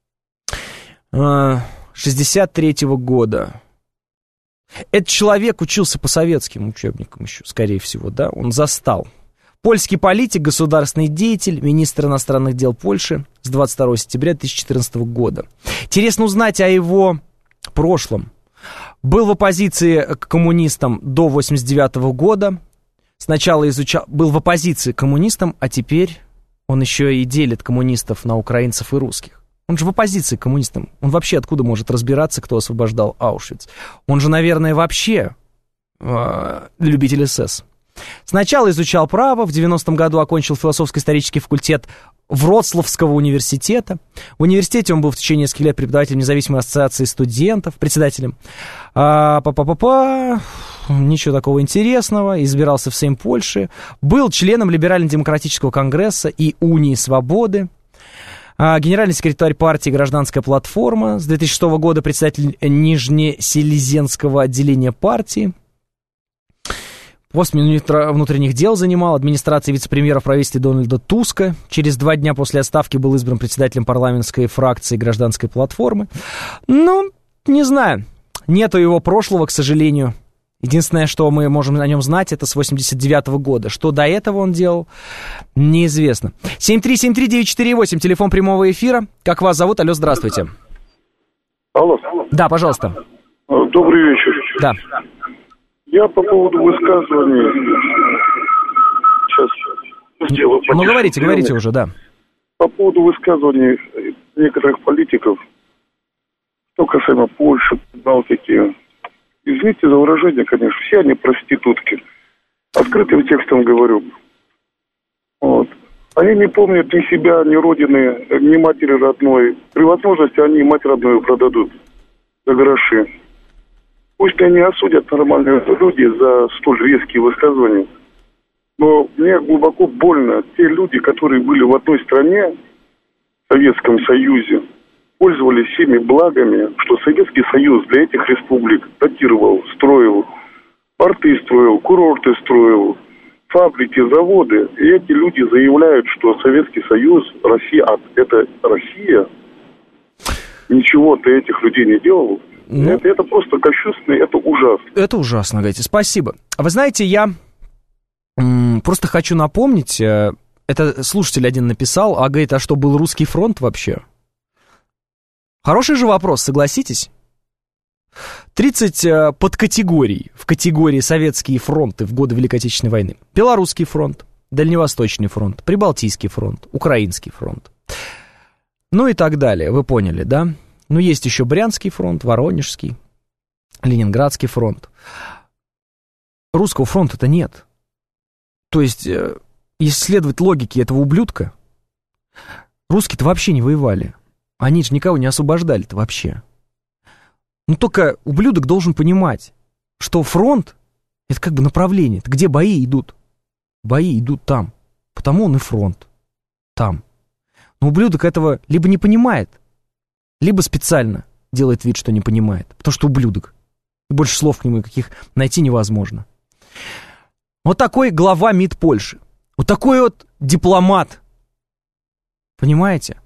шестьдесят третьего года. Этот человек учился по советским учебникам еще, скорее всего, да, он застал. Польский политик, государственный деятель, министр иностранных дел Польши с двадцать второго сентября две тысячи четырнадцатого года. Интересно узнать о его прошлом. Был в оппозиции к коммунистам до восемьдесят девятого года. Сначала изучал, был в оппозиции к коммунистам, а теперь он еще и делит коммунистов на украинцев и русских. Он же в оппозиции к коммунистам. Он вообще откуда может разбираться, кто освобождал Аушвиц? Он же, наверное, вообще э, любитель эс эс. Сначала изучал право, в девяностом году окончил философско-исторический факультет Вроцлавского университета. В университете он был в течение нескольких лет преподавателем независимой ассоциации студентов, председателем. А, па-па-па-па, ничего такого интересного, избирался в Сейм Польши. Был членом Либерально-демократического конгресса и Унии Свободы. А, генеральный секретарь партии «Гражданская платформа». С две тысячи шестого года председатель Нижнеселезенского отделения партии. Пост министра внутренних дел занимал, администрации вице-премьера в правительстве Дональда Туска. Через два дня после отставки был избран председателем парламентской фракции «Гражданской платформы». Ну, не знаю, нету его прошлого, к сожалению. Единственное, что мы можем о нем знать, это с восемьдесят девятого года. Что до этого он делал, неизвестно. семь три семь три девять четыре восемь, телефон прямого эфира. Как вас зовут? Алло, здравствуйте. Алло. Да, пожалуйста. Добрый вечер. Да. Я по поводу высказываний... Сейчас... Ну, говорите, говорите уже, да. По поводу высказываний некоторых политиков, что касаемо Польши, Балтики, извините за выражение, конечно, все они проститутки. Открытым текстом говорю. Вот. Они не помнят ни себя, ни родины, ни матери родной. При возможности они мать родную продадут за гроши. Пусть они осудят нормальные люди за столь резкие высказывания. Но мне глубоко больно те люди, которые были в одной стране, в Советском Союзе, пользовались всеми благами, что Советский Союз для этих республик датировал, строил, порты строил, курорты строил, фабрики, заводы. И эти люди заявляют, что Советский Союз, Россия, а это Россия, ничего для этих людей не делал. Ну, это, это просто кощунственно, это ужасно. Это ужасно, говорите. Спасибо. Вы знаете, я м- просто хочу напомнить, э, это слушатель один написал, а говорит, а что, был русский фронт вообще? Хороший же вопрос, согласитесь? тридцать э, подкатегорий в категории советские фронты в годы Великой Отечественной войны. Белорусский фронт, Дальневосточный фронт, Прибалтийский фронт, Украинский фронт. Ну и так далее, вы поняли, да? Ну, есть еще Брянский фронт, Воронежский, Ленинградский фронт. Русского фронта-то нет. То есть, если следовать логике этого ублюдка, русские-то вообще не воевали. Они же никого не освобождали-то вообще. Но только ублюдок должен понимать, что фронт — это как бы направление, это где бои идут. Бои идут там, потому он и фронт. Там. Но ублюдок этого либо не понимает, либо специально делает вид, что не понимает, потому что ублюдок. И больше слов к нему каких найти невозможно. Вот такой глава МИД Польши. Вот такой вот дипломат. Понимаете?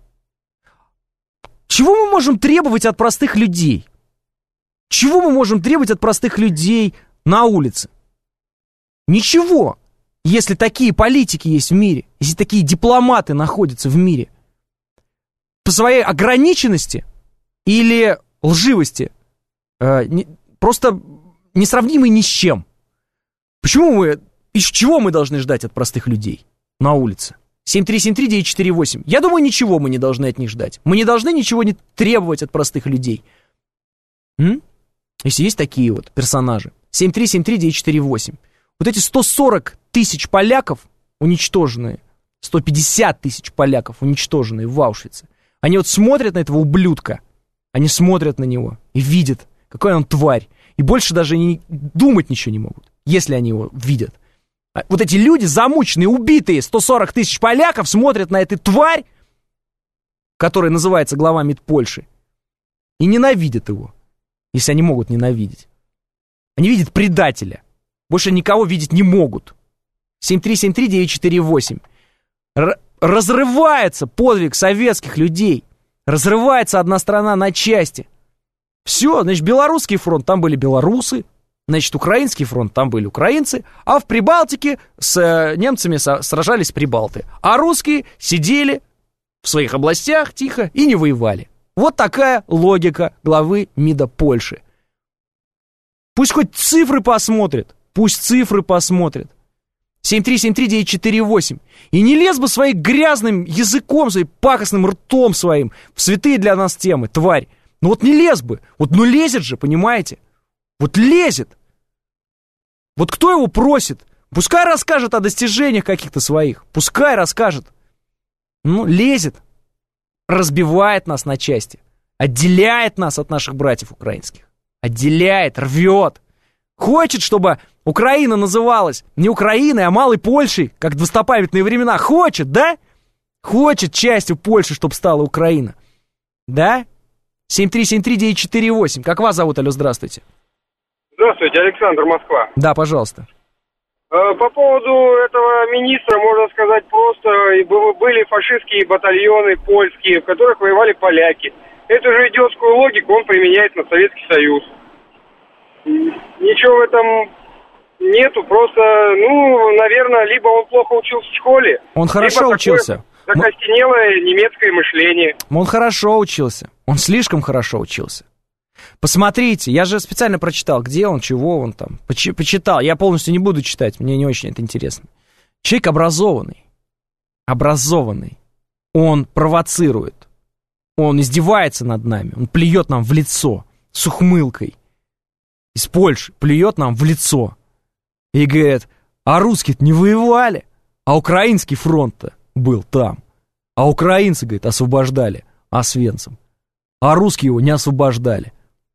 Чего мы можем требовать от простых людей? Чего мы можем требовать от простых людей на улице? Ничего, если такие политики есть в мире, если такие дипломаты находятся в мире. По своей ограниченности или лживости э, не, просто несравнимы ни с чем. Почему мы, из чего мы должны ждать от простых людей на улице? семь три семь три девять четыре восемь. Я думаю, ничего мы не должны от них ждать. Мы не должны ничего не требовать от простых людей. М? Если есть такие вот персонажи. семь три семь три девять четыре восемь. Вот эти сто сорок тысяч поляков уничтоженные, сто пятьдесят тысяч поляков уничтоженные в Аушвице, они вот смотрят на этого ублюдка, они смотрят на него и видят, какой он тварь. И больше даже не, думать ничего не могут, если они его видят. Вот эти люди, замученные, убитые, сто сорок тысяч поляков, смотрят на эту тварь, которая называется глава МИД Польши, и ненавидят его, если они могут ненавидеть. Они видят предателя. Больше никого видеть не могут. семь три семь три девять четыре восемь. Р- разрывается подвиг советских людей. Разрывается одна страна на части. Все, значит, белорусский фронт, там были белорусы. Значит, украинский фронт, там были украинцы. А в Прибалтике с э, немцами со- сражались прибалты. А русские сидели в своих областях тихо и не воевали. Вот такая логика главы МИДа Польши. Пусть хоть цифры посмотрят. Пусть цифры посмотрят. семь три семь три девять четыре восемь. И не лез бы своим грязным языком, своим пакостным ртом своим в святые для нас темы, тварь. Ну вот не лез бы. Вот ну лезет же, понимаете? Вот лезет. Вот кто его просит? Пускай расскажет о достижениях каких-то своих. Пускай расскажет. Ну, лезет. Разбивает нас на части. Отделяет нас от наших братьев украинских. Отделяет, рвет. Хочет, чтобы Украина называлась не Украиной, а Малой Польшей, как в достопамятные времена. Хочет, да? Хочет частью Польши, чтобы стала Украина. Да? семь три семь три девять четыре восемь. Как вас зовут? Алло, здравствуйте. Здравствуйте, Александр, Москва. Да, пожалуйста. По поводу этого министра, можно сказать просто, были фашистские батальоны польские, в которых воевали поляки. Эту же идиотскую логику он применяет на Советский Союз. Ничего в этом нету, просто, ну, наверное, либо он плохо учился в школе, он хорошо либо учился. закостенелое немецкое мышление. Он хорошо учился, он слишком хорошо учился. Посмотрите, я же специально прочитал, где он, чего он там. Поч- почитал, я полностью не буду читать, мне не очень это интересно. Человек образованный, образованный, он провоцирует, он издевается над нами, он плюет нам в лицо с ухмылкой. Из Польши плюет нам в лицо. И говорит, а русские-то не воевали, а украинский фронт-то был там. А украинцы, говорит, освобождали Освенцим. А русские его не освобождали.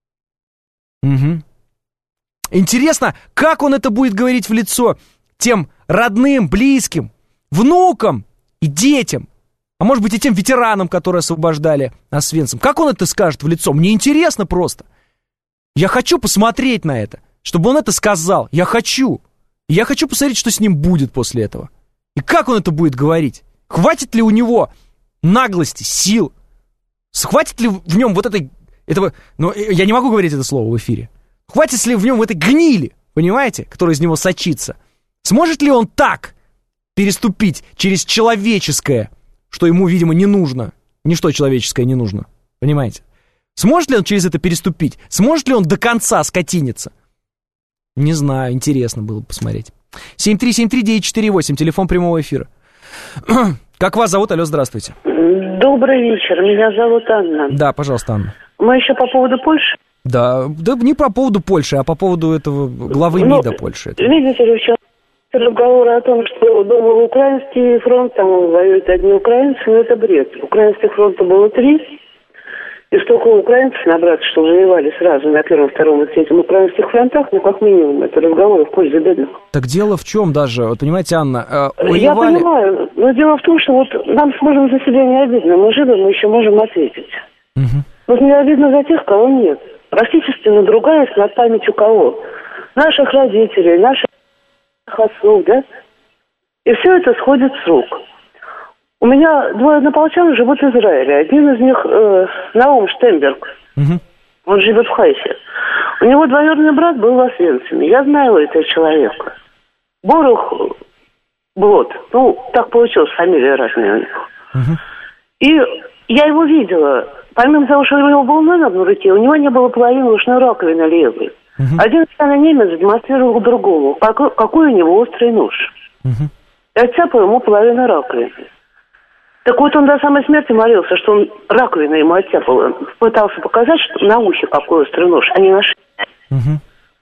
Угу. Интересно, как он это будет говорить в лицо тем родным, близким, внукам и детям, а может быть и тем ветеранам, которые освобождали Освенцим. Как он это скажет в лицо? Мне интересно просто. Я хочу посмотреть на это, чтобы он это сказал. Я хочу. Я хочу посмотреть, что с ним будет после этого. И как он это будет говорить? Хватит ли у него наглости, сил? Хватит ли в нем вот этой... этого, ну, я не могу говорить это слово в эфире. Хватит ли в нем этой гнили, понимаете, которая из него сочится? Сможет ли он так переступить через человеческое, что ему, видимо, не нужно? Ничто человеческое не нужно, понимаете? Сможет ли он через это переступить? Сможет ли он до конца скотиниться? Не знаю, интересно было бы посмотреть. семь три семь три девять четыре восемь, телефон прямого эфира. Как вас зовут? Алло, здравствуйте. Добрый вечер, меня зовут Анна. Да, пожалуйста, Анна. Мы еще по поводу Польши? Да, да не по поводу Польши, а по поводу этого главы ну, МИДа Польши. Это. Видите ли, сейчас разговоры о том, что думал украинский фронт, там воюют одни украинцы, но это бред. Украинских фронта было три. И столько украинцев набраться, что воевали сразу на первом, втором и третьем украинских фронтах, ну, как минимум, это разговоры в пользу бедных. Так дело в чем даже? Вот понимаете, Анна, э, воевали... Я понимаю, но дело в том, что вот нам с мужем за себя не обидно. Мы живы, мы еще можем ответить. Угу. Вот мне обидно за тех, кого нет. Практически надругаясь над памятью кого? Наших родителей, наших отцов, да? И все это сходит с рук. У меня двое однополчан живут в Израиле. Один из них э, Наум Штемберг. Угу. Он живет в Хайфе. У него двоюродный брат был в Освенциме. Я знаю этого человека. Борух Блот. Ну, так получилось, фамилии разные у них. Угу. И я его видела. Помимо того, что у него был номер на руке, у него не было половины ушной раковины левой. Угу. Один пьяный немец демонстрировал другому, какой, какой у него острый нож. Угу. И оттяпал ему половину раковины. Так вот, он до самой смерти молился, что он раковину ему оттяпал. Он пытался показать, что на ухе какой острый нож, а не на шее. Угу.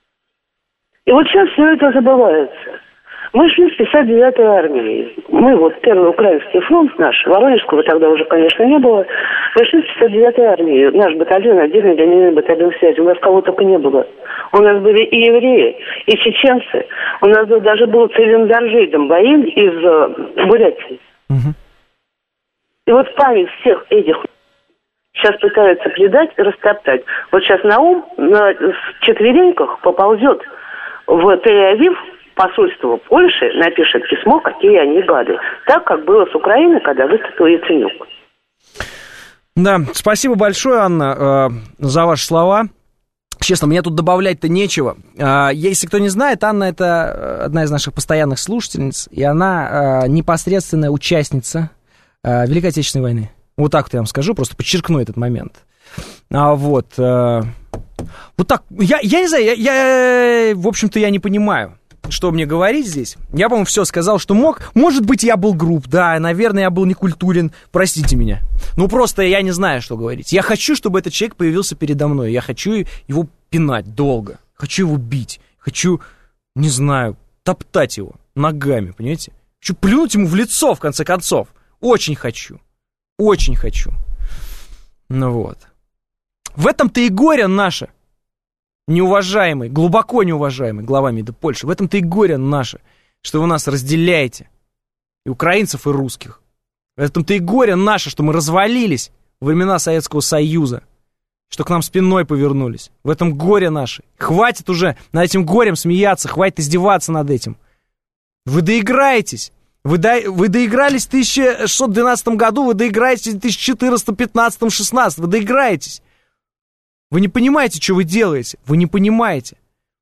И вот сейчас все это забывается. Мы шли в пятьдесят девятой армии. Мы вот первый украинский фронт наш, Воронежского тогда уже, конечно, не было. Мы шли в пятьдесят девятой армии. Наш батальон, отдельный линейный батальон связи. У нас кого только не было. У нас были и евреи, и чеченцы. У нас даже был Цивиндаржей Домбаин из э, Бурятии. Угу. И вот память всех этих сейчас пытаются предать и растоптать. Вот сейчас Наум на четвереньках поползет в Тель-Авив, посольство Польши, напишет письмо, какие они гады. Так, как было с Украиной, когда выступил Яценюк. Да, спасибо большое, Анна, э, за ваши слова. Честно, мне тут добавлять-то нечего. Э, если кто не знает, Анна — это одна из наших постоянных слушательниц, и она э, непосредственная участница э, Великой Отечественной войны. Вот так вот я вам скажу, просто подчеркну этот момент. А вот, э, вот так, я, я не знаю, я, я, в общем-то, я не понимаю, что мне говорить здесь. Я, по-моему, все сказал, что мог. Может быть, я был груб, да, наверное, я был некультурен, простите меня. Ну, просто я не знаю, что говорить. Я хочу, чтобы этот человек появился передо мной. Я хочу его пинать долго. Хочу его бить. Хочу, не знаю, топтать его ногами, понимаете? Хочу плюнуть ему в лицо, в конце концов. Очень хочу. Очень хочу. Ну вот. В этом-то и горе наше. Неуважаемый, глубоко неуважаемый глава МИДа Польши. В этом-то и горе наше, что вы нас разделяете. И украинцев, и русских. В этом-то и горе наше, что мы развалились во времена Советского Союза. Что к нам спиной повернулись. В этом горе наше. Хватит уже над этим горем смеяться, хватит издеваться над этим. Вы доиграетесь. Вы, до... вы доигрались в тысяча шестьсот двенадцатом году, вы доиграетесь в тысяча четыреста пятнадцатом — шестнадцатом. Вы доиграетесь. Вы не понимаете, что вы делаете. Вы не понимаете.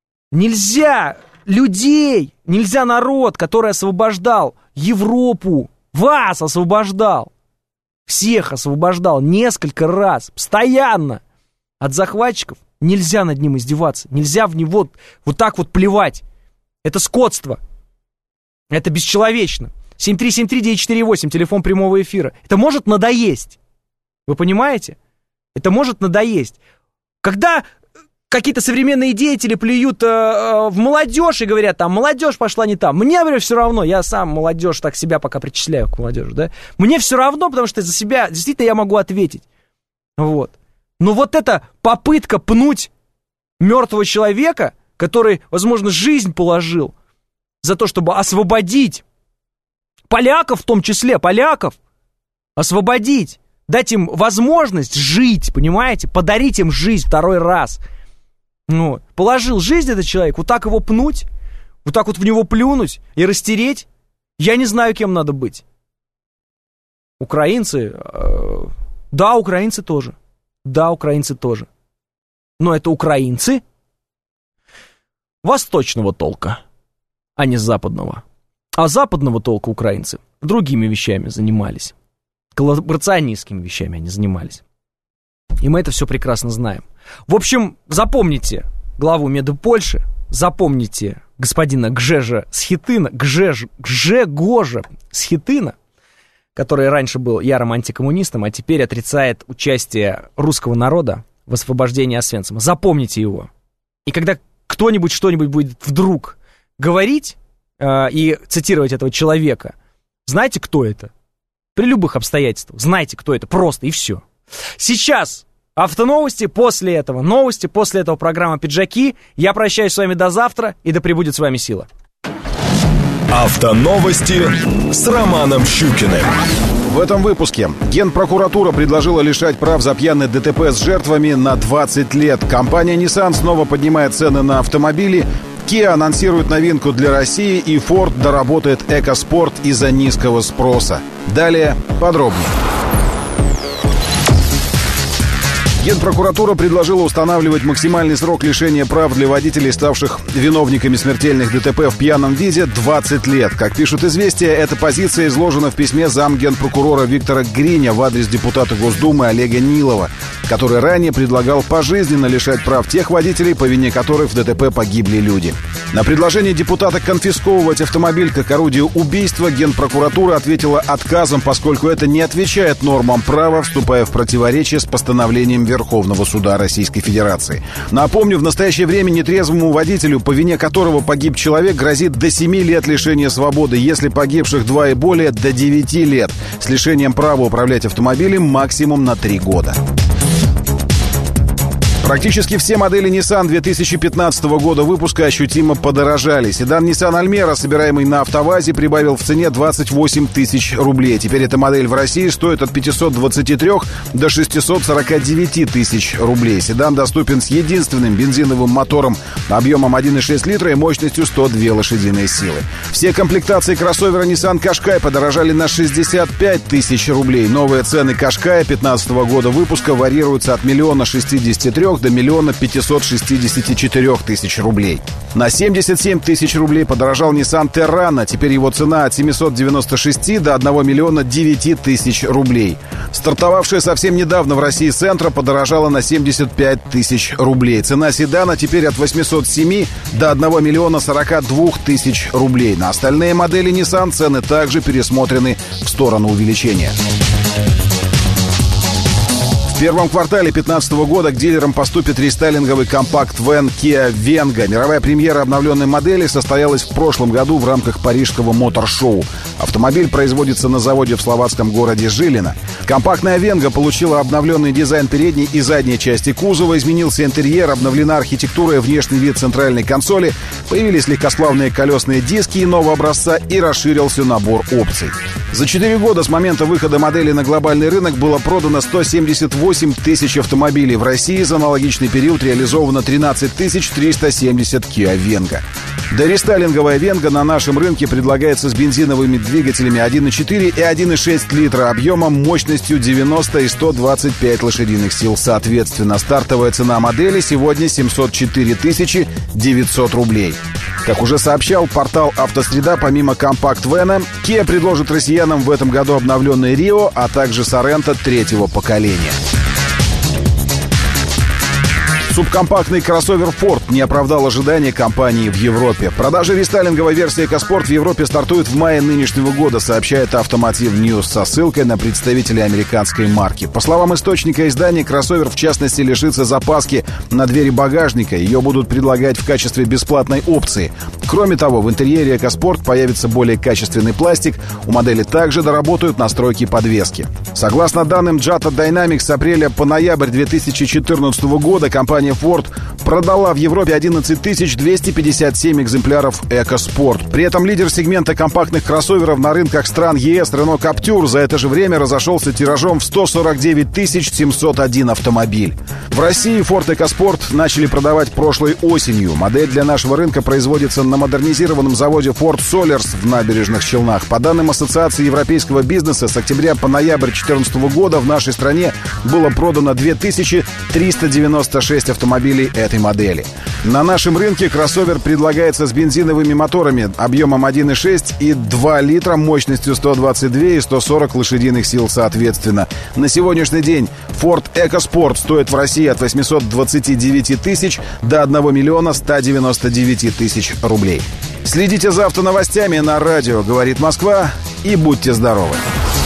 Нельзя людей, нельзя народ, который освобождал Европу, вас освобождал, всех освобождал несколько раз, постоянно от захватчиков. Нельзя над ним издеваться. Нельзя в него вот так вот плевать. Это скотство. Это бесчеловечно. семь три семь три девять четыре восемь, телефон прямого эфира. Это может надоесть. Вы понимаете? Это может надоесть. Когда какие-то современные деятели плюют э, э, в молодежь и говорят, там, молодежь пошла не там. Мне, например, все равно, я сам молодежь так себя пока причисляю к молодежи, да. Мне все равно, потому что за себя действительно я могу ответить. Вот. Но вот эта попытка пнуть мертвого человека, который, возможно, жизнь положил за то, чтобы освободить поляков, в том числе, поляков, освободить, дать им возможность жить, понимаете, подарить им жизнь второй раз. Ну, положил жизнь этот человек, вот так его пнуть, вот так вот в него плюнуть и растереть, я не знаю, кем надо быть. Украинцы, э, да, украинцы тоже, да, украинцы тоже. Но это украинцы восточного толка, а не западного. А западного толка украинцы другими вещами занимались. Коллаборационистскими вещами они занимались. И мы это все прекрасно знаем. В общем, запомните главу МИДа Польши, запомните господина Гжежа Схитына, Гжеж, Гжегожа Схитына, который раньше был ярым антикоммунистом, а теперь отрицает участие русского народа в освобождении Освенцима. Запомните его. И когда кто-нибудь что-нибудь будет вдруг говорить э, и цитировать этого человека, знаете, кто это? При любых обстоятельствах. Знайте, кто это. Просто, и все. Сейчас Автоновости после этого, новости после этого, программа «Пиджаки». Я прощаюсь с вами до завтра, и да пребудет с вами сила. Автоновости с Романом Щукиным. В этом выпуске Генпрокуратура предложила лишать прав за пьяное ДТП с жертвами на двадцать лет. Компания Nissan снова поднимает цены на автомобили. Kia анонсирует новинку для России, и Ford доработает экоспорт из-за низкого спроса. Далее подробнее. Генпрокуратура предложила устанавливать максимальный срок лишения прав для водителей, ставших виновниками смертельных ДТП в пьяном виде, двадцать лет. Как пишут «Известия», эта позиция изложена в письме замгенпрокурора Виктора Гриня в адрес депутата Госдумы Олега Нилова, который ранее предлагал пожизненно лишать прав тех водителей, по вине которых в ДТП погибли люди. На предложение депутата конфисковывать автомобиль как орудие убийства Генпрокуратура ответила отказом, поскольку это не отвечает нормам права, вступая в противоречие с постановлением Верховного суда Российской Федерации. Напомню, в настоящее время нетрезвому водителю, по вине которого погиб человек, грозит до семи лет лишения свободы, если погибших два и более, до девяти лет, с лишением права управлять автомобилем максимум на три года. Практически все модели Nissan две тысячи пятнадцатого года выпуска ощутимо подорожали. Седан Nissan Almera, собираемый на АвтоВАЗе, прибавил в цене двадцать восемь тысяч рублей. Теперь эта модель в России стоит от пятисот двадцати трёх до шестисот сорока девяти тысяч рублей. Седан доступен с единственным бензиновым мотором объемом один и шесть литра и мощностью сто две лошадиные силы. Все комплектации кроссовера Nissan Qashqai подорожали на шестьдесят пять тысяч рублей. Новые цены Qashqai пятнадцатого года выпуска варьируются от миллиона шестидесяти трёх до миллиона пятисот шестидесяти четырёх тысяч рублей. На семьдесят семь тысяч рублей подорожал Nissan Terrano. Теперь его цена от семисот девяноста шести до одного миллиона девяти тысяч рублей. Стартовавшая совсем недавно в России Сентра подорожала на семьдесят пять тысяч рублей. Цена седана теперь от восьмисот семи до одного миллиона сорока двух тысяч рублей. На остальные модели Nissan цены также пересмотрены в сторону увеличения. В первом квартале две тысячи пятнадцатого года к дилерам поступит рестайлинговый компакт-вэн Kia Venga. Мировая премьера обновленной модели состоялась в прошлом году в рамках парижского мотор-шоу. Автомобиль производится на заводе в словацком городе Жилино. Компактная Venga получила обновленный дизайн передней и задней части кузова, изменился интерьер, обновлена архитектура и внешний вид центральной консоли, появились легкосплавные колесные диски иного образца и расширился набор опций. За четыре года с момента выхода модели на глобальный рынок было продано сто семьдесят восемь тысяч автомобилей. В России за аналогичный период реализовано тринадцать тысяч триста семьдесят Kia Venga. Дорестайлинговая Venga на нашем рынке предлагается с бензиновыми двигателями один и четыре и один и шесть литра объемом, мощностью девяносто и сто двадцать пять лошадиных сил соответственно. Стартовая цена модели сегодня семьсот четыре тысячи девятьсот рублей. Как уже сообщал портал «Автосреда», помимо компакт-вэна, Kia предложит россиянам в этом году обновленный Rio, а также Sorento третьего поколения. Субкомпактный кроссовер Ford не оправдал ожидания компании в Европе. Продажи рестайлинговой версии EcoSport в Европе стартуют в мае нынешнего года, сообщает Automotive News со ссылкой на представителей американской марки. По словам источника издания, кроссовер в частности лишится запаски на двери багажника. Ее будут предлагать в качестве бесплатной опции. Кроме того, в интерьере EcoSport появится более качественный пластик. У модели также доработают настройки подвески. Согласно данным Jata Dynamics, с апреля по ноябрь две тысячи четырнадцатого года компания Ford продала в Европе одиннадцать тысяч двести пятьдесят семь экземпляров EcoSport. При этом лидер сегмента компактных кроссоверов на рынках стран ЕС Renault Captur за это же время разошелся тиражом в сто сорок девять тысяч семьсот один автомобиль. В России Ford EcoSport начали продавать прошлой осенью. Модель для нашего рынка производится на модернизированном заводе Ford Solers в Набережных Челнах. По данным Ассоциации европейского бизнеса, с октября по ноябрь две тысячи четырнадцатого года в нашей стране было продано две тысячи триста девяносто шесть автомобилей этой модели. На нашем рынке кроссовер предлагается с бензиновыми моторами объемом один и шесть и два литра, мощностью сто двадцать два и сто сорок лошадиных сил соответственно. На сегодняшний день Ford EcoSport стоит в России от восьмисот двадцати девяти тысяч до одного миллиона ста девяноста девяти тысяч рублей. Следите за автоновостями на радио «Говорит Москва» и будьте здоровы!